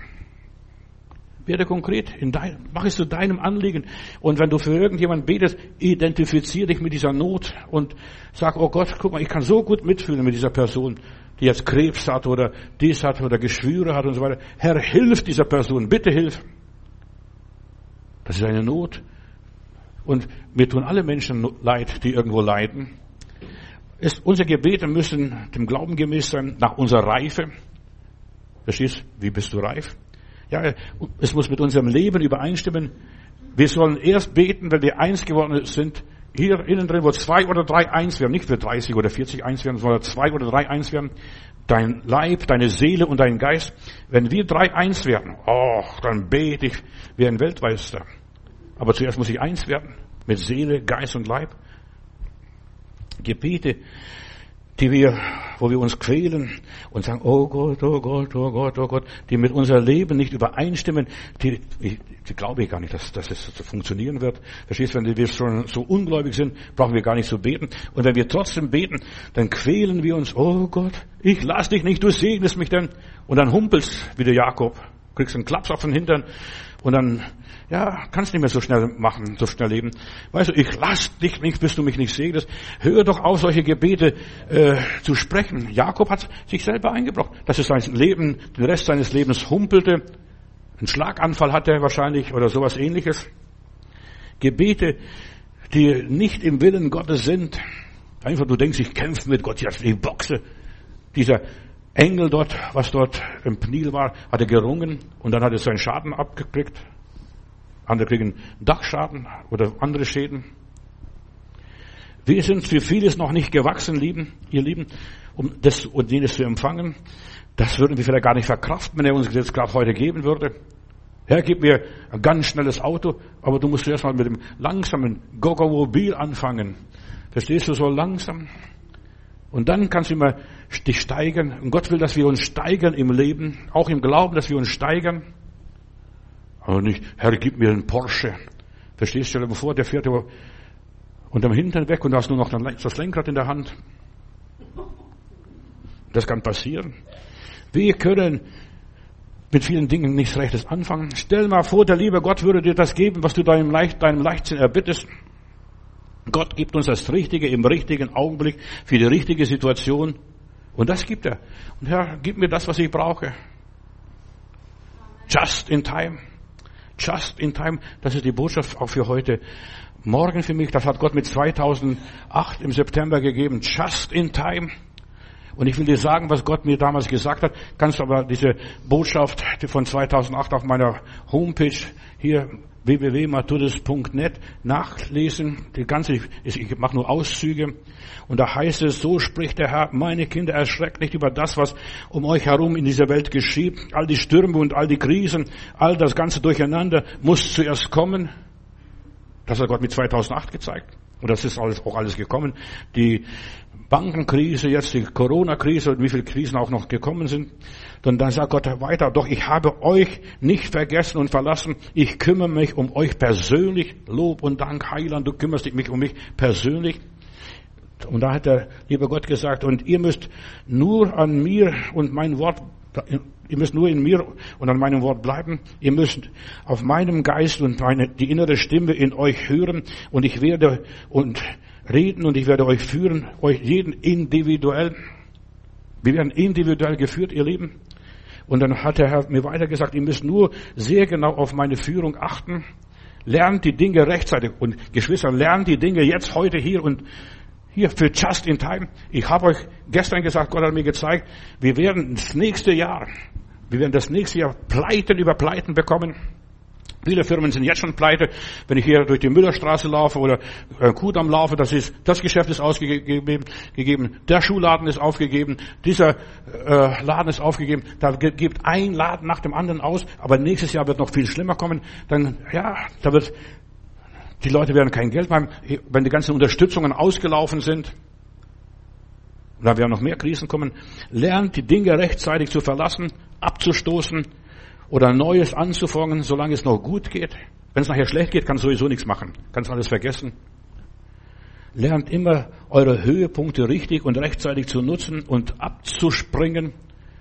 Werde konkret, in dein, mach es zu deinem Anliegen. Und wenn du für irgendjemanden betest, identifiziere dich mit dieser Not und sag, oh Gott, guck mal, ich kann so gut mitfühlen mit dieser Person, die jetzt Krebs hat oder dies hat oder Geschwüre hat und so weiter. Herr, hilf dieser Person, bitte hilf. Das ist eine Not. Und mir tun alle Menschen leid, die irgendwo leiden. Es, unsere Gebete müssen dem Glauben gemäß sein, nach unserer Reife. Verstehst du? Wie bist du reif? Ja, es muss mit unserem Leben übereinstimmen. Wir sollen erst beten, wenn wir eins geworden sind. Hier innen drin, wo zwei oder drei eins werden, nicht für dreißig oder vierzig eins werden, sondern zwei oder drei eins werden. Dein Leib, deine Seele und dein Geist. Wenn wir drei eins werden, oh, dann bete ich wie ein Weltmeister. Aber zuerst muss ich eins werden, mit Seele, Geist und Leib. Gebete, die wir, wo wir uns quälen und sagen, oh Gott, oh Gott, oh Gott, oh Gott, die mit unserem Leben nicht übereinstimmen, die, die, die glaube ich gar nicht, dass, dass es so funktionieren wird. Verstehst du, wenn wir schon so ungläubig sind, brauchen wir gar nicht zu beten. Und wenn wir trotzdem beten, dann quälen wir uns, oh Gott, ich lass dich nicht, du segnest mich denn. Und dann humpelst wie der Jakob, kriegst einen Klaps auf den Hintern und dann, ja, kannst nicht mehr so schnell machen, so schnell leben. Weißt du, ich lass dich nicht, bis du mich nicht segnest. Hör doch auf, solche Gebete äh, zu sprechen. Jakob hat sich selber eingebrockt, dass er sein Leben, den Rest seines Lebens humpelte. Einen Schlaganfall hatte er wahrscheinlich oder sowas Ähnliches. Gebete, die nicht im Willen Gottes sind. Einfach, du denkst, ich kämpfe mit Gott, ich boxe. Dieser Engel dort, was dort im Pniel war, hat er gerungen und dann hat er seinen Schaden abgekriegt. Andere kriegen Dachschaden oder andere Schäden. Wir sind für vieles noch nicht gewachsen, lieben, ihr Lieben, um das und jenes zu empfangen. Das würden wir vielleicht gar nicht verkraften, wenn er uns jetzt gerade heute geben würde. Herr, gib mir ein ganz schnelles Auto, aber du musst zuerst mal mit dem langsamen Gogomobil anfangen. Verstehst du, so langsam? Und dann kannst du immer dich steigern. Und Gott will, dass wir uns steigern im Leben, auch im Glauben, dass wir uns steigern. Aber nicht, Herr, gib mir einen Porsche. Verstehst du, stell dir vor, der fährt aber unterm Hintern weg und du hast nur noch das Lenkrad in der Hand. Das kann passieren. Wir können mit vielen Dingen nichts Rechtes anfangen. Stell mal vor, der liebe Gott würde dir das geben, was du deinem, Leicht, deinem Leichtsinn erbittest. Gott gibt uns das Richtige im richtigen Augenblick für die richtige Situation. Und das gibt er. Und Herr, gib mir das, was ich brauche. Just in time. Just in time. Das ist die Botschaft auch für heute Morgen für mich. Das hat Gott mit zweitausendacht im September gegeben. Just in time. Und ich will dir sagen, was Gott mir damals gesagt hat. Kannst aber diese Botschaft von zweitausendacht auf meiner Homepage hier w w w punkt matthäus punkt net nachlesen. Die ganze, ich, ich mache nur Auszüge. Und da heißt es, so spricht der Herr, meine Kinder, erschreckt nicht über das, was um euch herum in dieser Welt geschieht. All die Stürme und all die Krisen, all das ganze Durcheinander muss zuerst kommen. Das hat Gott mit zweitausendacht gezeigt. Und das ist alles, auch alles gekommen. Die Bankenkrise, jetzt die Corona-Krise und wie viele Krisen auch noch gekommen sind. Und dann sagt Gott weiter, doch ich habe euch nicht vergessen und verlassen. Ich kümmere mich um euch persönlich. Lob und Dank, Heiland, du kümmerst dich um mich persönlich. Und da hat der liebe Gott gesagt, und ihr müsst nur an mir und mein Wort, ihr müsst nur in mir und an meinem Wort bleiben. Ihr müsst auf meinem Geist und meine, die innere Stimme in euch hören. Und ich werde und reden und ich werde euch führen, euch jeden individuell. Wir werden individuell geführt, ihr Lieben. Und dann hat der Herr mir weiter gesagt, ihr müsst nur sehr genau auf meine Führung achten. Lernt die Dinge rechtzeitig. Und Geschwister, lernt die Dinge jetzt, heute, hier und hier für just in time. Ich habe euch gestern gesagt, Gott hat mir gezeigt, wir werden das nächste Jahr, wir werden das nächste Jahr Pleiten über Pleiten bekommen. Viele Firmen sind jetzt schon pleite. Wenn ich hier durch die Müllerstraße laufe oder äh, Kudamm laufe, das ist, das Geschäft ist ausgegeben, gegeben, der Schuhladen ist aufgegeben, dieser äh, Laden ist aufgegeben. Da gibt ein Laden nach dem anderen aus, aber nächstes Jahr wird noch viel schlimmer kommen. Dann, ja, da wird, die Leute werden kein Geld haben, wenn die ganzen Unterstützungen ausgelaufen sind. Und da werden noch mehr Krisen kommen. Lernt die Dinge rechtzeitig zu verlassen, abzustoßen, oder Neues anzufangen, solange es noch gut geht. Wenn es nachher schlecht geht, kann sowieso nichts machen. Kannst alles vergessen. Lernt immer eure Höhepunkte richtig und rechtzeitig zu nutzen und abzuspringen.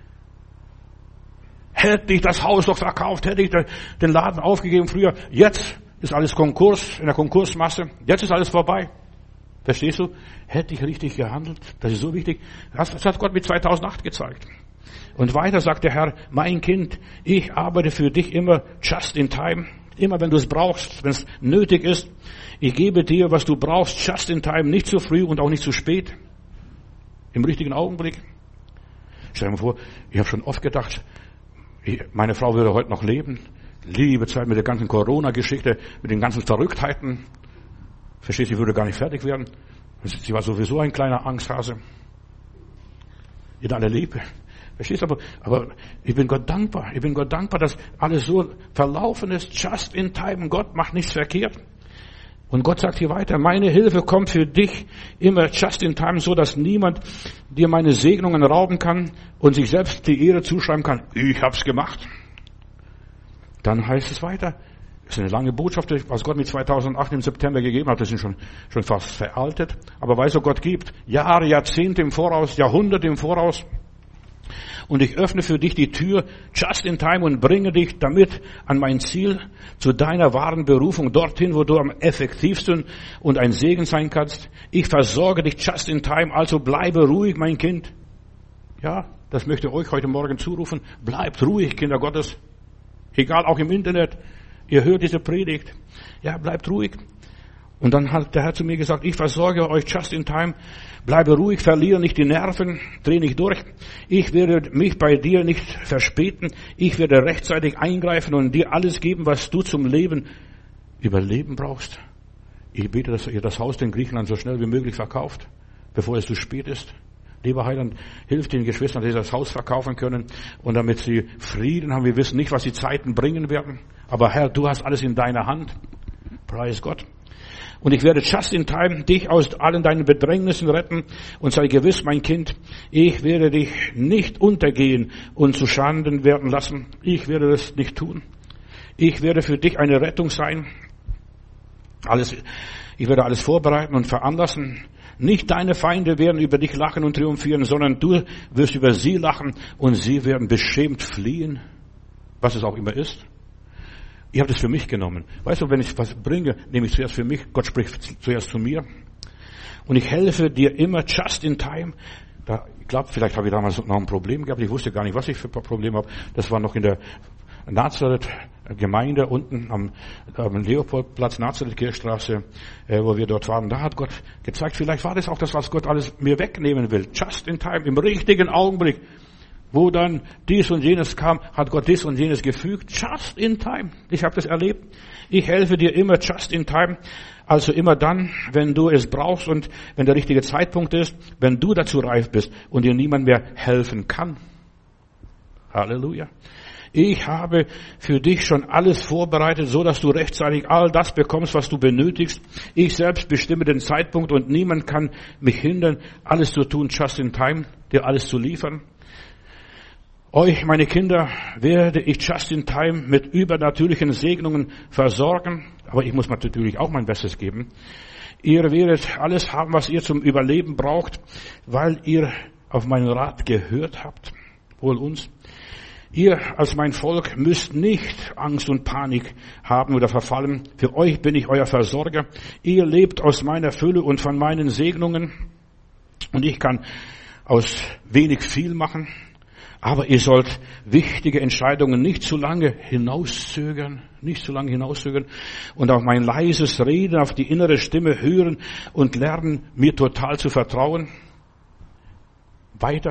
Hätte ich das Haus doch verkauft, hätte ich den Laden aufgegeben früher. Jetzt ist alles Konkurs, in der Konkursmasse. Jetzt ist alles vorbei. Verstehst du? Hätte ich richtig gehandelt? Das ist so wichtig. Das hat Gott mit zweitausendacht gezeigt. Und weiter sagt der Herr, mein Kind, ich arbeite für dich immer just in time. Immer wenn du es brauchst, wenn es nötig ist. Ich gebe dir, was du brauchst, just in time. Nicht zu früh und auch nicht zu spät. Im richtigen Augenblick. Stell dir mal vor, ich habe schon oft gedacht, ich, meine Frau würde heute noch leben. Liebe Zeit mit der ganzen Corona-Geschichte, mit den ganzen Verrücktheiten. Verstehst du, sie würde gar nicht fertig werden. Sie war sowieso ein kleiner Angsthase. In aller Liebe. Verstehst du, aber, aber ich bin Gott dankbar. Ich bin Gott dankbar, dass alles so verlaufen ist, just in time. Gott macht nichts verkehrt. Und Gott sagt hier weiter, meine Hilfe kommt für dich immer just in time, so dass niemand dir meine Segnungen rauben kann und sich selbst die Ehre zuschreiben kann. Ich hab's gemacht. Dann heißt es weiter, das ist eine lange Botschaft, was Gott mit zweitausendacht im September gegeben hat, das ist schon, schon fast veraltet. Aber weißt du, Gott gibt Jahre, Jahrzehnte im Voraus, Jahrhunderte im Voraus. Und ich öffne für dich die Tür just in time und bringe dich damit an mein Ziel, zu deiner wahren Berufung, dorthin, wo du am effektivsten und ein Segen sein kannst. Ich versorge dich just in time, also bleibe ruhig, mein Kind. Ja, das möchte ich euch heute Morgen zurufen. Bleibt ruhig, Kinder Gottes. Egal, auch im Internet. Ihr hört diese Predigt. Ja, bleibt ruhig. Und dann hat der Herr zu mir gesagt, ich versorge euch just in time. Bleibe ruhig, verliere nicht die Nerven, dreh nicht durch. Ich werde mich bei dir nicht verspäten. Ich werde rechtzeitig eingreifen und dir alles geben, was du zum Leben, Überleben brauchst. Ich bete, dass ihr das Haus in Griechenland so schnell wie möglich verkauft, bevor es zu spät ist. Lieber Heiland, hilf den Geschwistern, dass sie das Haus verkaufen können und damit sie Frieden haben. Wir wissen nicht, was die Zeiten bringen werden. Aber Herr, du hast alles in deiner Hand. Preis Gott. Und ich werde just in time dich aus allen deinen Bedrängnissen retten und sei gewiss, mein Kind, ich werde dich nicht untergehen und zu Schanden werden lassen. Ich werde das nicht tun. Ich werde für dich eine Rettung sein. Alles, ich werde alles vorbereiten und veranlassen. Nicht deine Feinde werden über dich lachen und triumphieren, sondern du wirst über sie lachen und sie werden beschämt fliehen, was es auch immer ist. Ich habe das für mich genommen. Weißt du, wenn ich was bringe, nehme ich zuerst für mich. Gott spricht zuerst zu mir. Und ich helfe dir immer just in time. Da, ich glaube, vielleicht habe ich damals noch ein Problem gehabt. Ich wusste gar nicht, was ich für ein Problem habe. Das war noch in der Nazareth-Gemeinde unten am, am Leopoldplatz, Nazareth-Kirchstraße, äh, wo wir dort waren. Da hat Gott gezeigt, vielleicht war das auch das, was Gott alles mir wegnehmen will. Just in time, im richtigen Augenblick. Wo dann dies und jenes kam, hat Gott dies und jenes gefügt. Just in time. Ich habe das erlebt. Ich helfe dir immer just in time. Also immer dann, wenn du es brauchst und wenn der richtige Zeitpunkt ist, wenn du dazu reif bist und dir niemand mehr helfen kann. Halleluja. Ich habe für dich schon alles vorbereitet, so dass du rechtzeitig all das bekommst, was du benötigst. Ich selbst bestimme den Zeitpunkt und niemand kann mich hindern, alles zu tun, just in time, dir alles zu liefern. Euch, meine Kinder, werde ich just in time mit übernatürlichen Segnungen versorgen. Aber ich muss natürlich auch mein Bestes geben. Ihr werdet alles haben, was ihr zum Überleben braucht, weil ihr auf meinen Rat gehört habt. Wohl uns. Ihr als mein Volk müsst nicht Angst und Panik haben oder verfallen. Für euch bin ich euer Versorger. Ihr lebt aus meiner Fülle und von meinen Segnungen. Und ich kann aus wenig viel machen. Aber ihr sollt wichtige Entscheidungen nicht zu lange hinauszögern, nicht zu lange hinauszögern und auf mein leises Reden, auf die innere Stimme hören und lernen, mir total zu vertrauen. Weiter,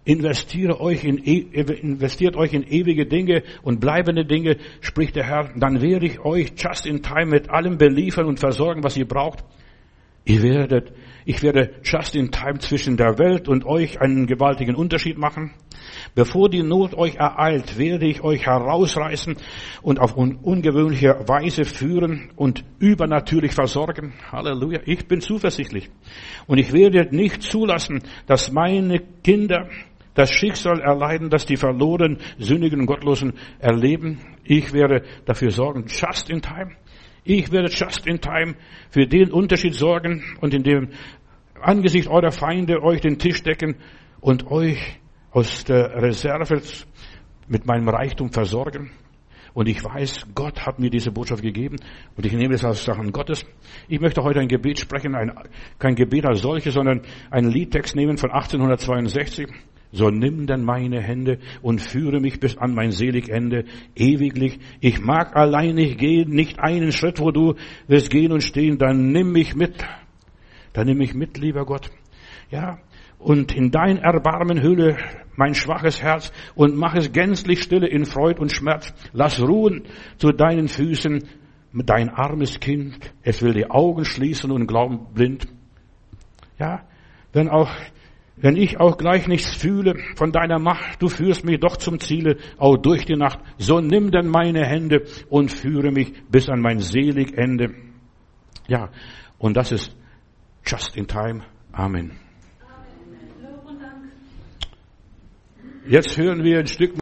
investiere euch in, investiert euch in ewige Dinge und bleibende Dinge, spricht der Herr, dann werde ich euch just in time mit allem beliefern und versorgen, was ihr braucht. Ihr werdet, ich werde just in time zwischen der Welt und euch einen gewaltigen Unterschied machen. Bevor die Not euch ereilt, werde ich euch herausreißen und auf un- ungewöhnliche Weise führen und übernatürlich versorgen. Halleluja. Ich bin zuversichtlich. Und ich werde nicht zulassen, dass meine Kinder das Schicksal erleiden, das die verlorenen, sündigen, gottlosen erleben. Ich werde dafür sorgen, just in time. Ich werde just in time für den Unterschied sorgen und in dem Angesicht eurer Feinde euch den Tisch decken und euch aus der Reserve mit meinem Reichtum versorgen. Und ich weiß, Gott hat mir diese Botschaft gegeben und ich nehme es als Sachen Gottes. Ich möchte heute ein Gebet sprechen, ein, kein Gebet als solches, sondern einen Liedtext nehmen von achtzehnhundertzweiundsechzig. So nimm denn meine Hände und führe mich bis an mein selig Ende, ewiglich. Ich mag allein nicht gehen, nicht einen Schritt, wo du wirst gehen und stehen, dann nimm mich mit. Dann nimm mich mit, lieber Gott. Ja, und in dein Erbarmen hülle mein schwaches Herz und mach es gänzlich stille in Freud und Schmerz. Lass ruhen zu deinen Füßen dein armes Kind. Es will die Augen schließen und glauben blind. Ja, wenn auch Wenn ich auch gleich nichts fühle von deiner Macht, du führst mich doch zum Ziele, auch durch die Nacht. So nimm denn meine Hände und führe mich bis an mein selig Ende. Ja, und das ist just in time. Amen. Jetzt hören wir ein Stück